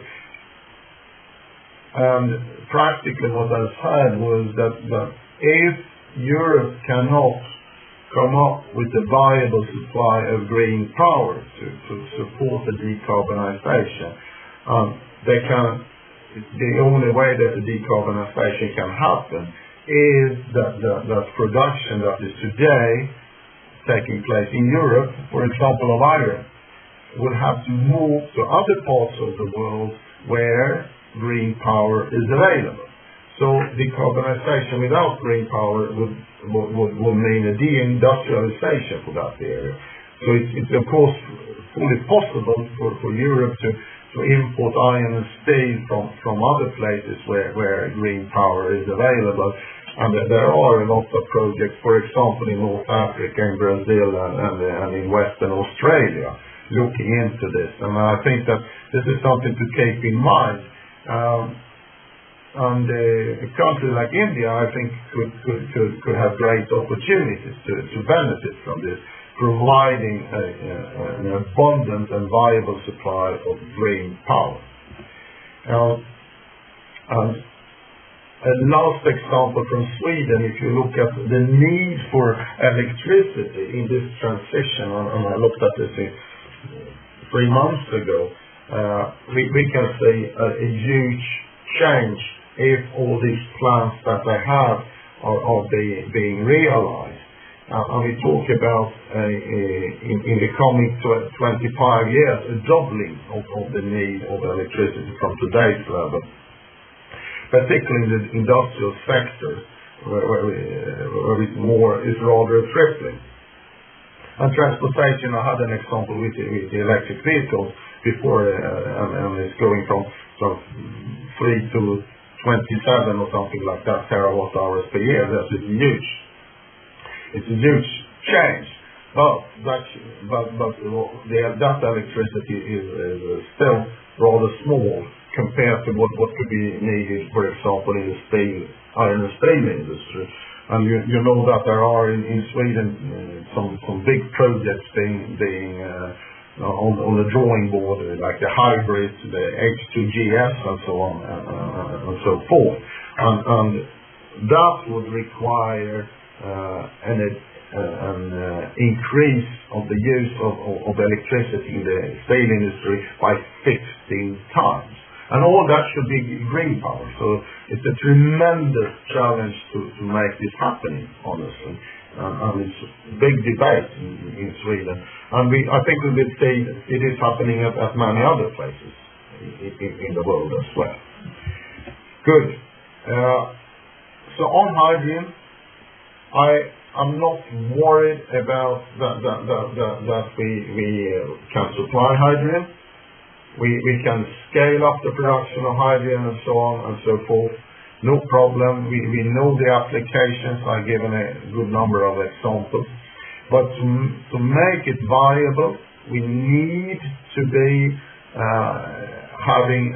And practically what I said was that if Europe cannot come up with a viable supply of green power to support the decarbonization, the only way that the decarbonization can happen is that production that is today taking place in Europe, for example of iron, will have to move to other parts of the world where green power is available. So decarbonization without green power would mean a deindustrialization for that area. So it's of course fully possible for Europe to import iron and steel from other places where green power is available. And there are a lot of projects, for example, in North Africa, in Brazil, and in Western Australia, looking into this. And I think that this is something to keep in mind. And a country like India, I think, could have great opportunities to benefit from this, providing an abundant and viable supply of green power. And a last example from Sweden, if you look at the need for electricity in this transition, and I looked at this 3 months ago, we can see a huge change if all these plans that they have are being realized. And we talk about in the coming 25 years a doubling of the need of electricity from today's level, particularly in the industrial sector where it's more is rather tripling. And transportation, I had an example with the electric vehicles before, and it's going from 3 to 27 or something like that terawatt hours per year. That is huge. It's a huge change, but that electricity is still rather small compared to what could be needed, for example, in the iron and steel industry. And you know that there are in Sweden some big projects being on the drawing board, like the hybrids, the H2GS, and so on and so forth. And that would require an increase of the use of electricity in the steel industry by 16 times. And all that should be green power. So it's a tremendous challenge to make this happening, honestly. And it's a big debate in Sweden. And I think we will see it is happening at many other places in the world as well. Good. So on hydrogen, I'm not worried about that we can supply hydrogen. We can scale up the production of hydrogen and so on and so forth. No problem. We know the applications. I've given a good number of examples. But to make it viable, we need to be having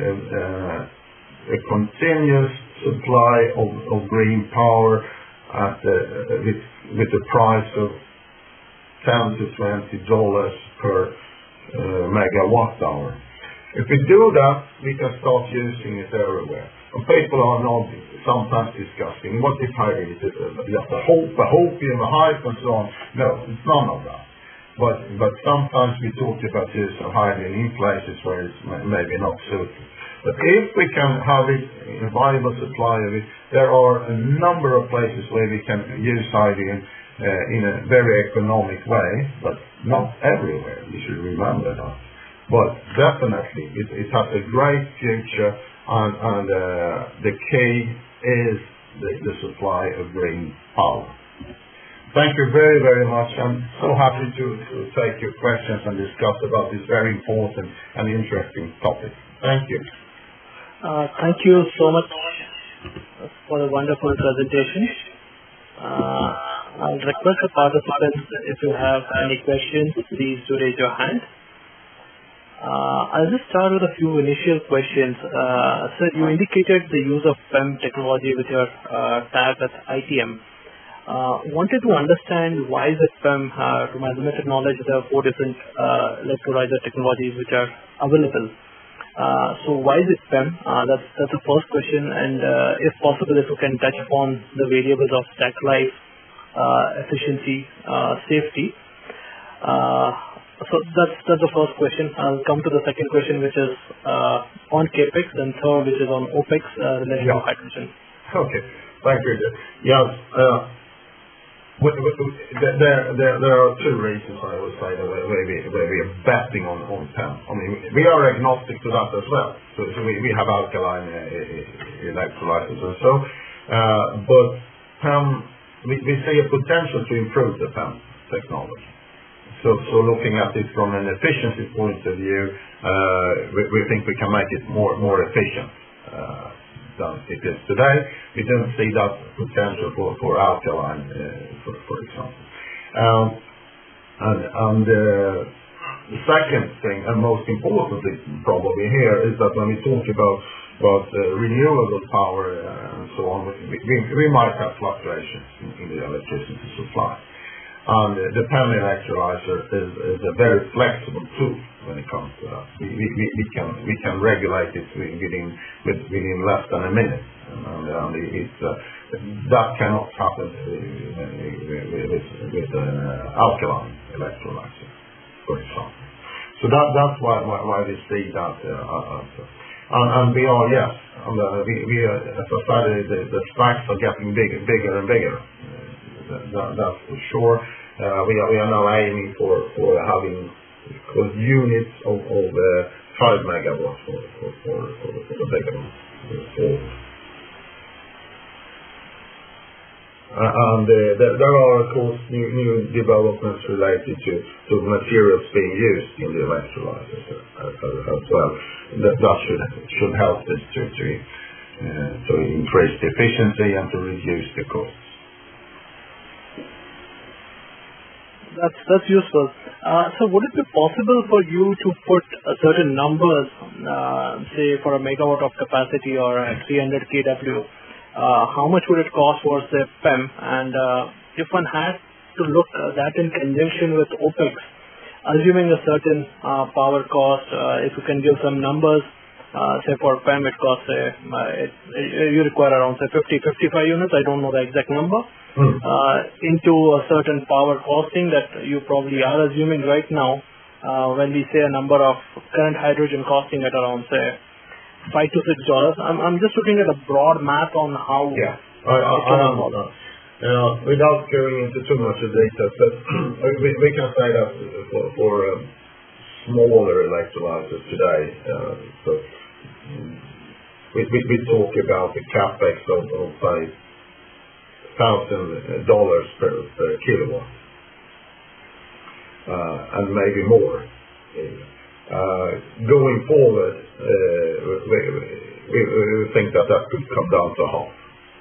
a continuous supply of green power with the price of $10 to $20 per megawatt hour. If we do that, we can start using it everywhere. And people are not sometimes discussing what is hydrogen, just a hopium, a hype, and so on. No, it's none of that. But sometimes we talk about use of hydrogen in places where it's maybe not suitable. But if we can have it in a viable supply of it, there are a number of places where we can use hydrogen in a very economic way, but not everywhere. You should remember that. But definitely, it has a great future, and the key is the supply of green power. Thank you very, very much. I'm so happy to take your questions and discuss about this very important and interesting topic. Thank you. Thank you so much for the wonderful presentation. I'll request the participants, if you have any questions, please do raise your hand. I'll just start with a few initial questions. Sir, you indicated the use of PEM technology with your tab at ITM. Wanted to understand why is it PEM? To my limited knowledge, there are 4 different electrolyzer technologies which are available. So why is it PEM? That's the first question, and if possible, if you can touch upon the variables of stack life, efficiency, safety. So that's the first question. I'll come to the second question, which is on CAPEX, and third, which is on OPEX related to hydrogen. Okay, thank you. Yes. There are 2 reasons, I would say, where we are betting on PEM. I mean, we are agnostic to that as well. So we have alkaline electrolyzers and so. But PEM, we see a potential to improve the PEM technology. So looking at it from an efficiency point of view, we think we can make it more efficient than it is today. We don't see that potential for alkaline, for example. And the second thing, and most importantly probably here, is that when we talk about renewable power and so on, we might have fluctuations in the electricity supply. And the PEM electrolyzer is a very flexible tool when it comes to that. We can regulate it within less than a minute, and that cannot happen with alkaline electrolyzer, for example. So that's why we see that. And we are, yes, as I said, the stacks are getting bigger and bigger. That's for sure. We are now aiming for having units of 5 megawatts for the bigger ones. And there are, of course, new developments related to materials being used in the electrolyzers as well. That should help us to increase the efficiency and to reduce the costs. That's useful. So would it be possible for you to put certain numbers, say for a megawatt of capacity or a 300 kW, how much would it cost for, say, PEM? And if one had to look at that in conjunction with OPEX, assuming a certain power cost, if you can give some numbers, say for PEM it costs, you require around, say, 55 units, I don't know the exact number, into a certain power costing that you probably are assuming right now, when we say a number of current hydrogen costing at around, say, $5 to $6. I'm just looking at a broad math on how. Yeah, without going into too much detail, but we can say that for smaller electrolyzers today, we talk about the capex of say per kilowatt, and maybe more. Going forward, we think that could come down to half,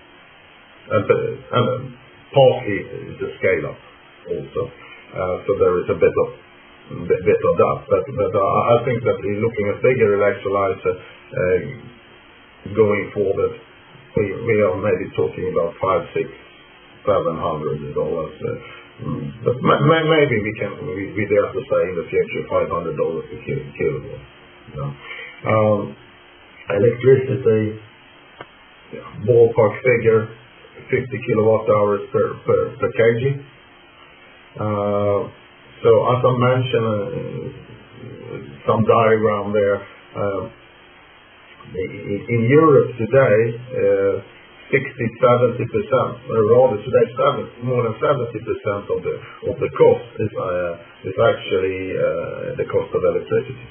and partly the scale up also. So there is a bit of that, but I think that looking at bigger electrolyzer going forward, we are maybe talking about $500, $600, $700. But maybe we dare to say in the future $500 per kilowatt. Electricity, ballpark figure, 50 kilowatt hours per kg. So as I mentioned, some diagram there. In Europe today, 60-70%, or rather today, more than 70% of the cost is actually the cost of electricity.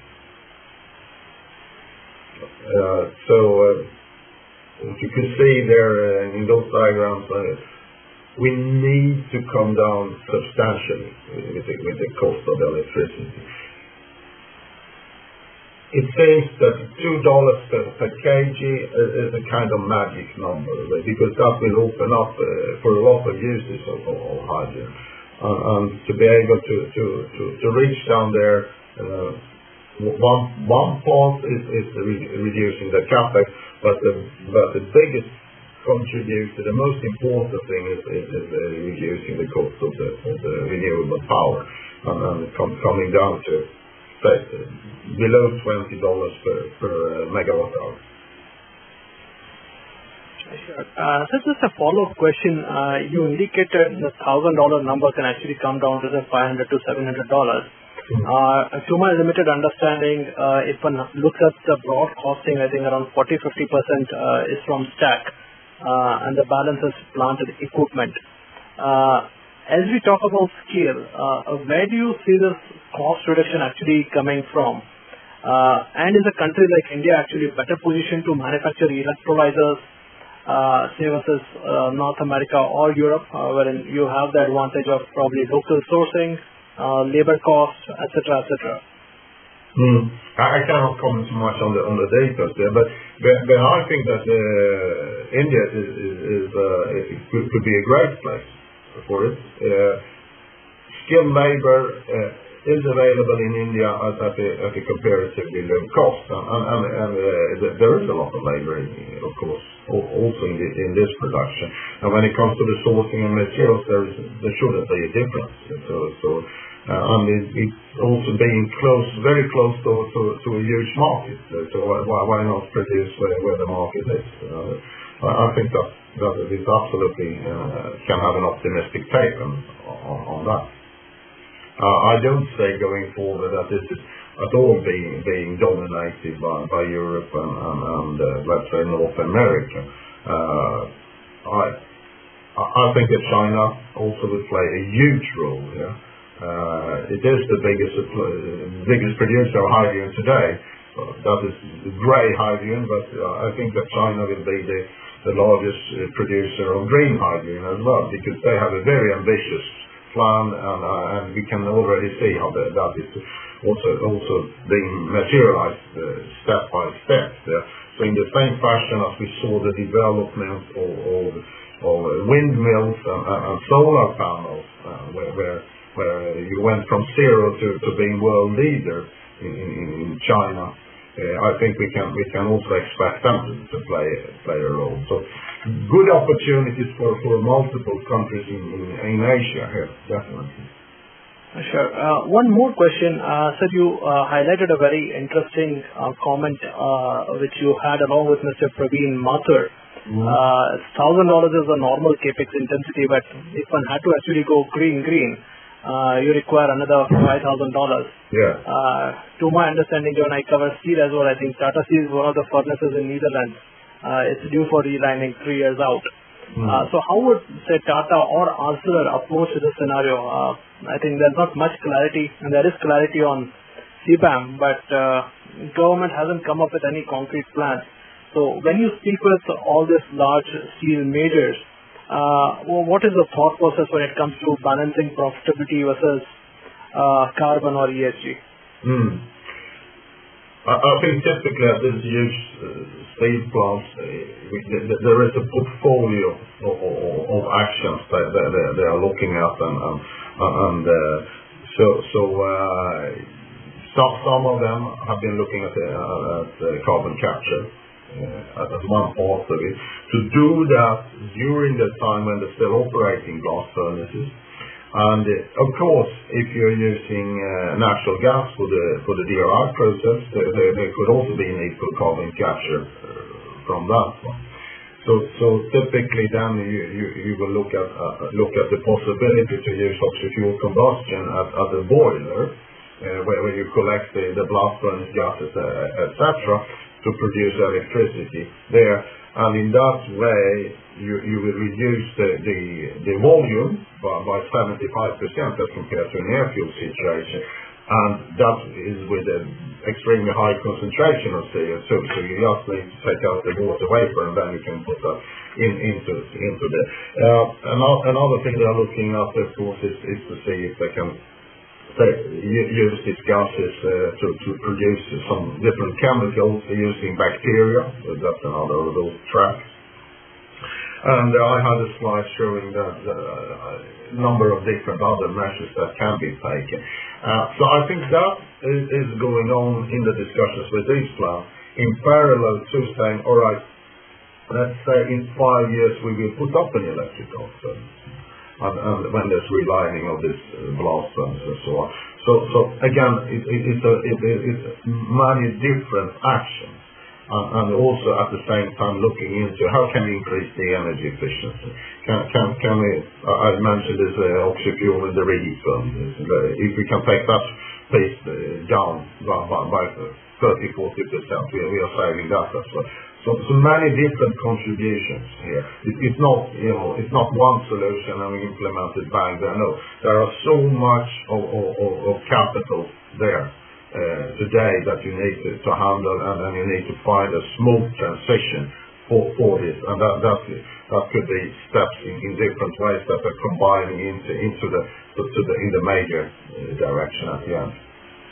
So as you can see there in those diagrams, we need to come down substantially with the cost of electricity. It seems that $2 per kg is a kind of magic number, because that will open up for a lot of uses of hydrogen. And to be able to reach down there, one part is reducing the capex, but the biggest contributor, the most important thing is reducing the cost of the renewable power, and coming down to below $20 per megawatt hour. Sure. So just a follow-up question. You indicated the $1,000 number can actually come down to the $500 to $700. To my limited understanding, if one looks at the broad costing, I think around 40-50% is from stack, and the balance is plant and equipment. As we talk about scale, where do you see this cost reduction actually coming from? And is a country like India actually better positioned to manufacture electrolyzers, say versus North America or Europe, wherein you have the advantage of probably local sourcing, labor cost, etc., etc.? I cannot comment too much on the data there, but I think that India could be a great place for it. Skilled labor is available in India at a comparatively low cost, and there is a lot of labor, of course, also in this production. And when it comes to the sourcing and materials, there shouldn't be a difference. And it's also being very close to a huge market. So why not produce where the market is? I think that it absolutely can have an optimistic take on that. I don't say going forward that this is at all being dominated by Europe and let's say North America. I think that China also would play a huge role here. It is the biggest producer of hydrogen today. That is grey hydrogen, but I think that China will be the largest producer of green hydrogen as well, because they have a very ambitious plan, and we can already see how that is also being materialized step by step there. So in the same fashion as we saw the development of windmills and solar panels, where you went from zero to being world leader in China, I think we can also expect them to play a role. So good opportunities for multiple countries in Asia here, definitely. Sure. One more question. Sir, you highlighted a very interesting comment which you had along with Mr. Praveen Mathur. $1,000 is a normal capex intensity, but if one had to actually go green, you require another $5,000. Yeah. To my understanding, when I cover steel as well, I think Tata Steel is one of the furnaces in Netherlands. It's due for relining 3 years out. So how would, say, Tata or Arcelor approach this scenario? I think there's not much clarity, and there is clarity on CBAM, but government hasn't come up with any concrete plans. So when you speak with all these large steel majors, what is the thought process when it comes to balancing profitability versus carbon or ESG? I think typically at this huge steel plants, there is a portfolio of actions that they are looking at, and some of them have been looking at carbon capture as one part of it. To do that during the time when they're still operating blast furnaces. And of course, if you're using natural gas for the DRI process, there could also be a need for carbon capture from that one. So typically, then you will look at the possibility to use oxy-fuel combustion at the boiler, where you collect the blast furnace gases, etc., to produce electricity there. And in that way, you will reduce the volume by 75% as compared to an air fuel situation. And that is with an extremely high concentration of CO2. So you just need to take out the water vapor, and then you can put that into the. Another thing they are looking at, of course, is to see if they can use these gases to produce some different chemicals using bacteria. So that's another of those tracks. And I had a slide showing the number of different other measures that can be taken. So I think that is going on in the discussions with these plants in parallel to saying, all right, let's say in 5 years we will put up an electrical furnace. And when there's relining of this blast furnace and so on. So again, it's many different actions. And also at the same time looking into how can we increase the energy efficiency. Can we, I mentioned this oxy-fuel in the reheat furnace. If we can take that piece down by 30-40%, we are saving that as well. So many different contributions here. It's not one solution and we implement it bang there. No, there are so much of capital there today that you need to handle, and then you need to find a smooth transition for this, and that could be steps in different ways that are combining into the major direction at the end.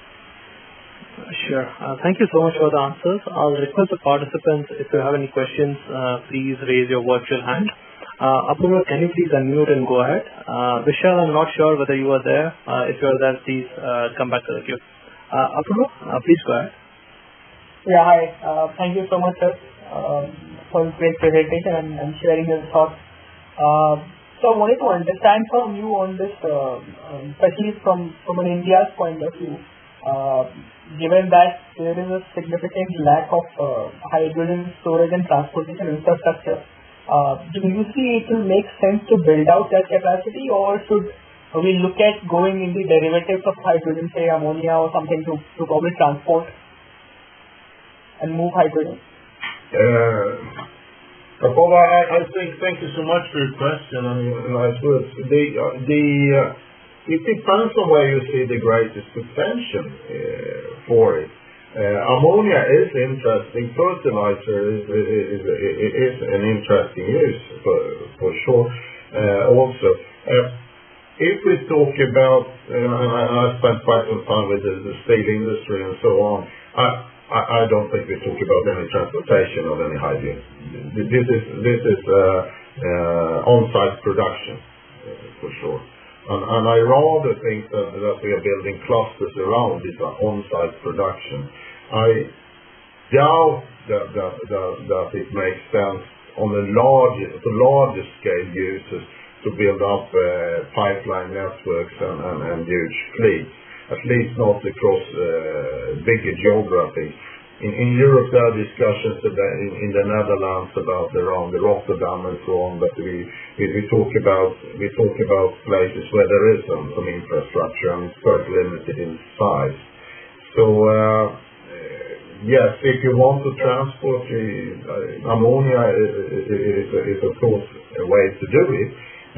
Sure. Thank you so much for the answers. I'll request the participants, if you have any questions, please raise your virtual hand. Apurva, can you please unmute and go ahead? Vishal, I'm not sure whether you are there. If you are there, please come back to the queue. Apurva, please go ahead. Yeah, hi. Thank you so much, sir, for the great presentation and sharing your thoughts. So I wanted to understand from you on this, especially from an India's point of view, given that there is a significant lack of hydrogen storage and transportation infrastructure, do you see it will make sense to build out that capacity, or should we look at going in the derivatives of hydrogen, say ammonia or something, to probably transport and move hydrogen? Apurva, I think, thank you so much for your question and your nice words. It depends on where you see the greatest potential for it. Ammonia is interesting. Fertilizer is an interesting use for sure. Also, if we talk about, and I spent quite some time with the steel industry and so on, I don't think we talk about any transportation of any hydrogen. This is on-site production for sure. And I rather think that we are building clusters around this on-site production. I doubt that it makes sense on the larger scale uses to build up pipeline networks and huge fleets, at least not across bigger geographies. In Europe, there are discussions in the Netherlands around the Rotterdam and so on, but we talk about places where there is some infrastructure and it's quite limited in size. So yes, if you want to transport ammonia, is of course a way to do it.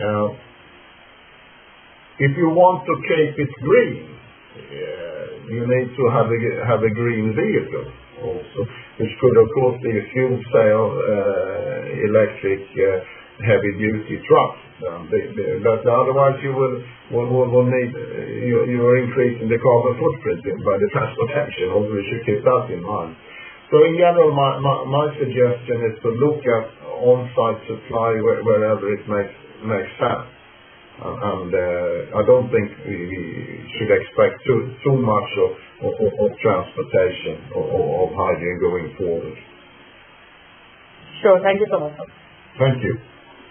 If you want to keep it green, you need to have a green vehicle also, which could of course be a fuel cell, electric heavy-duty trucks. But otherwise, you will need you are increasing the carbon footprint by the transportation. Also, we should keep that in mind. So, in general, my suggestion is to look at on-site supply wherever it makes sense. And I don't think we should expect too much of transportation of hydrogen going forward. Sure. Thank you so much, sir. Thank you.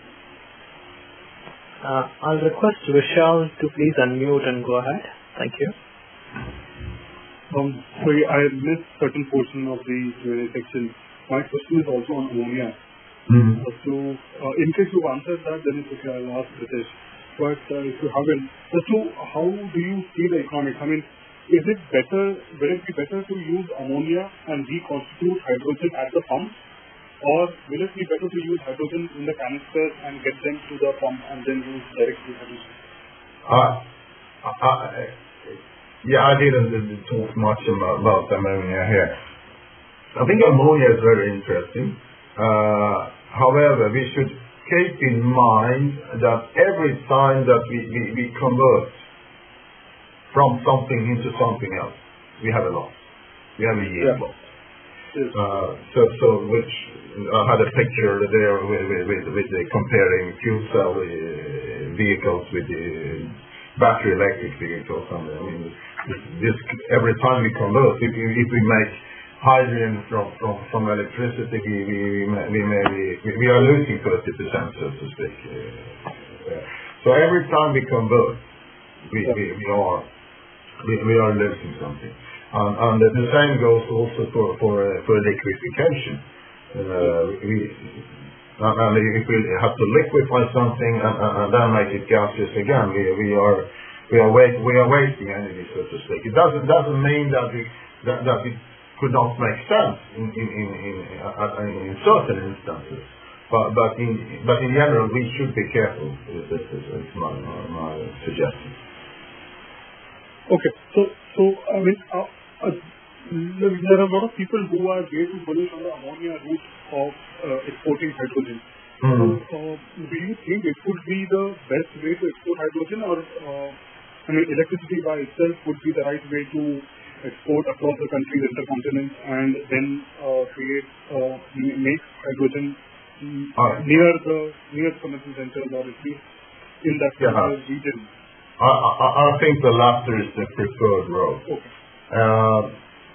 I'll request Vishal to please unmute and go ahead. Thank you. Sorry, I missed certain portion of the Q&A section. My question is also on ammonia. Mm-hmm. So, in case you answered that, then it's okay, I'll ask Ritesh. But if you haven't, so how do you see the economics? I mean, will it be better to use ammonia and reconstitute hydrogen at the pump? Or will it be better to use hydrogen in the canisters and get them to the pump and then use directly hydrogen? I didn't talk much about ammonia here. I think ammonia is very interesting. However, we should keep in mind that every time that we convert from something into something else, we have a loss. We have a yield loss. Yes. So which I had a picture there with comparing fuel cell vehicles with the battery electric vehicles. And I mean, this every time we convert, if we make hydrogen from electricity, we are losing 30%, so to speak. So every time we convert, we are losing something. And the same goes also for electrification. And if we have to liquefy something and then make it gaseous again, we are wasting energy, so to speak. It doesn't mean that it could not make sense in certain instances, but in general we should be careful. This is my suggestion. Okay, so I mean, there are a lot of people who are way too bullish on the ammonia route of exporting hydrogen. Mm-hmm. So, do you think it would be the best way to export hydrogen, or I mean, electricity by itself would be the right way to export across the country's intercontinent and then make hydrogen near the convention centers, or at least in that region? I think the latter is the preferred road. Okay.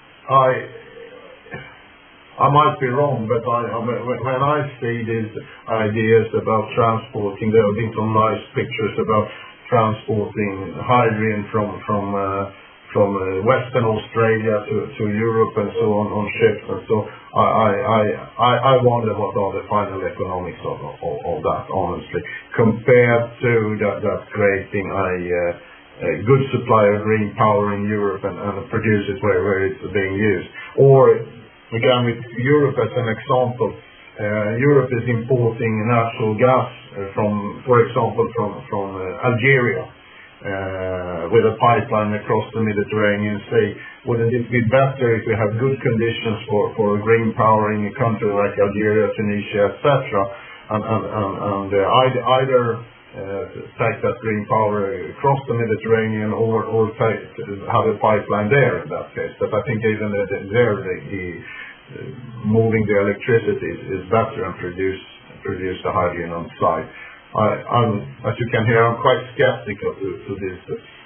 I might be wrong, but when I see these ideas about transporting, there have been some nice pictures about transporting hydrogen from Western Australia to Europe and so on ships and so. I wonder what are the final economics of that, honestly, compared to that creating a good supply of green power in Europe and produce it where it's being used. Or again, with Europe as an example, Europe is importing natural gas for example, from Algeria. With a pipeline across the Mediterranean Sea. Wouldn't it be better if we have good conditions for green power in a country like Algeria, Tunisia, etc., and either take that green power across the Mediterranean or have a pipeline there in that case. But I think even there, moving the electricity is better and produce the hydrogen on site. As you can hear, I'm quite skeptical to this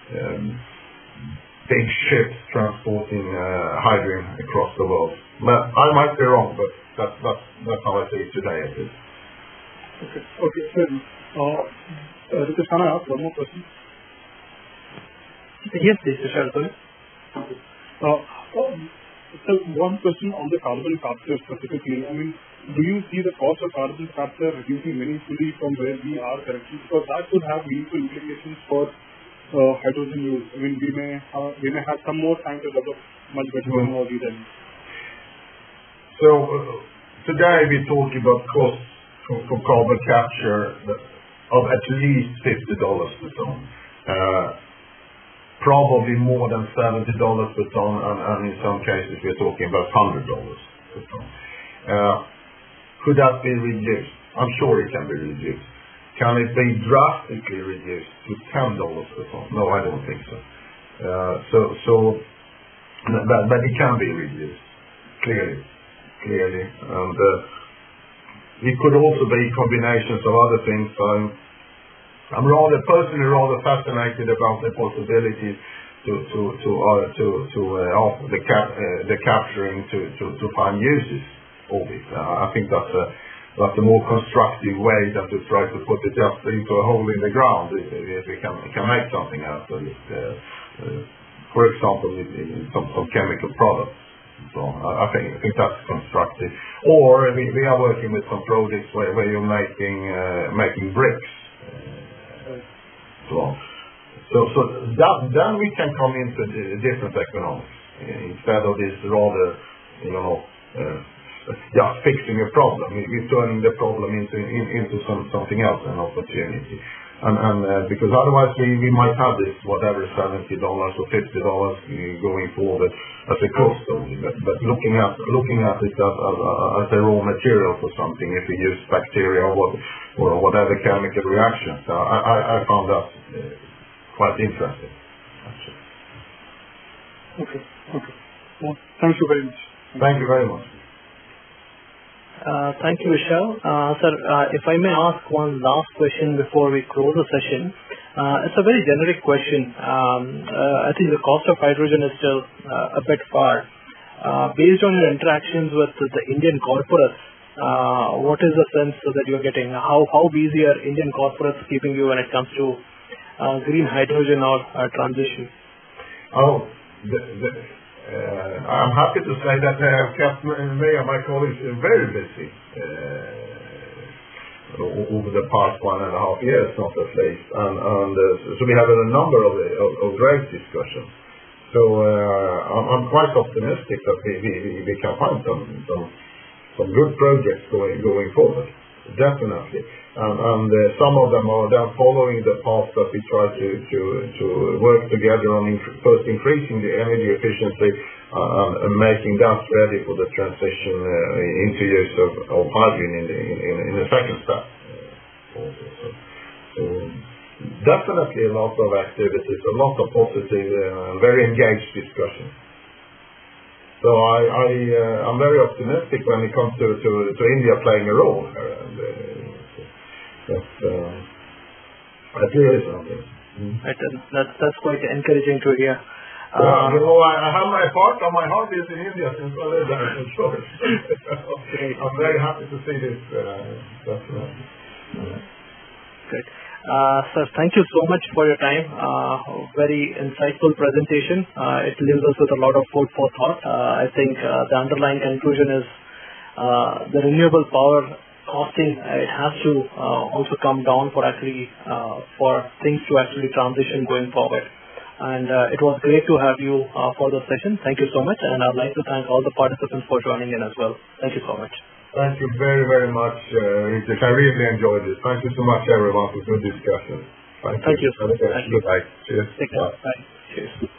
big ships transporting hydrogen across the world. But I might be wrong, but that's how I see it today at least. Okay, fair. Ritesh, can I ask one more question? Yes, please, Vishal, go ahead. So one question on the carbon capture specifically. I mean, do you see the cost of carbon capture reducing meaningfully from where we are currently? Because that could have meaningful implications for hydrogen use. I mean, we may have some more time to develop much better technology then. So today we talk about costs for carbon capture of at least $50 per ton. Probably more than $70 per ton, and in some cases we're talking about $100 per ton. Could that be reduced? I'm sure it can be reduced. Can it be drastically reduced to $10 per ton? No, I don't think so. But it can be reduced, clearly. And it could also be combinations of other things. I'm personally rather fascinated about the possibilities the capturing to find uses of it. I think that's a more constructive way than to try to put it just into a hole in the ground. If we can make something out of it, for example, in some chemical products. So I think that's constructive. Or we are working with some projects where you're making bricks. So then we can come into different economics instead of this rather, just fixing a problem. We're turning the problem into something else, an opportunity. And because otherwise we might have this whatever $70 or $50 going forward as a cost only. But looking at it as a raw material for something, if we use bacteria or whatever chemical reactions, I found that quite interesting, actually. Okay. Well, thank you very much. Thank you very much. Thank you, Vishal. Sir, if I may ask one last question before we close the session. It's a very generic question. I think the cost of hydrogen is still a bit far. Based on your interactions with the Indian corporates, what is the sense that you're getting? How busy are Indian corporates keeping you when it comes to green hydrogen or transition? I'm happy to say that they have kept me and my colleagues very busy over the past 1.5 years, not at least. So we have a number of great discussions. So I'm quite optimistic that we can find some good projects going forward. Definitely. And some of them are then following the path that we try to work together on first increasing the energy efficiency and making that ready for the transition into use of hydrogen in the second step. So definitely a lot of activities, a lot of positive and very engaged discussions. So I'm very optimistic when it comes to India playing a role here, and that's really something. That's quite encouraging to hear. I have my part on my heart is in India since I live there, for sure. I'm very happy to see this. Definitely. Great. Sir, thank you so much for your time. Very insightful presentation. It leaves us with a lot of food for thought. I think the underlying conclusion is the renewable power costing, it has to also come down for things to actually transition going forward. And it was great to have you for the session. Thank you so much. And I'd like to thank all the participants for joining in as well. Thank you so much. Thank you very, very much, Richard. I really enjoyed this. Thank you so much, everyone, for good discussion. Thank you. Goodbye. Cheers. Take care. Bye. Cheers.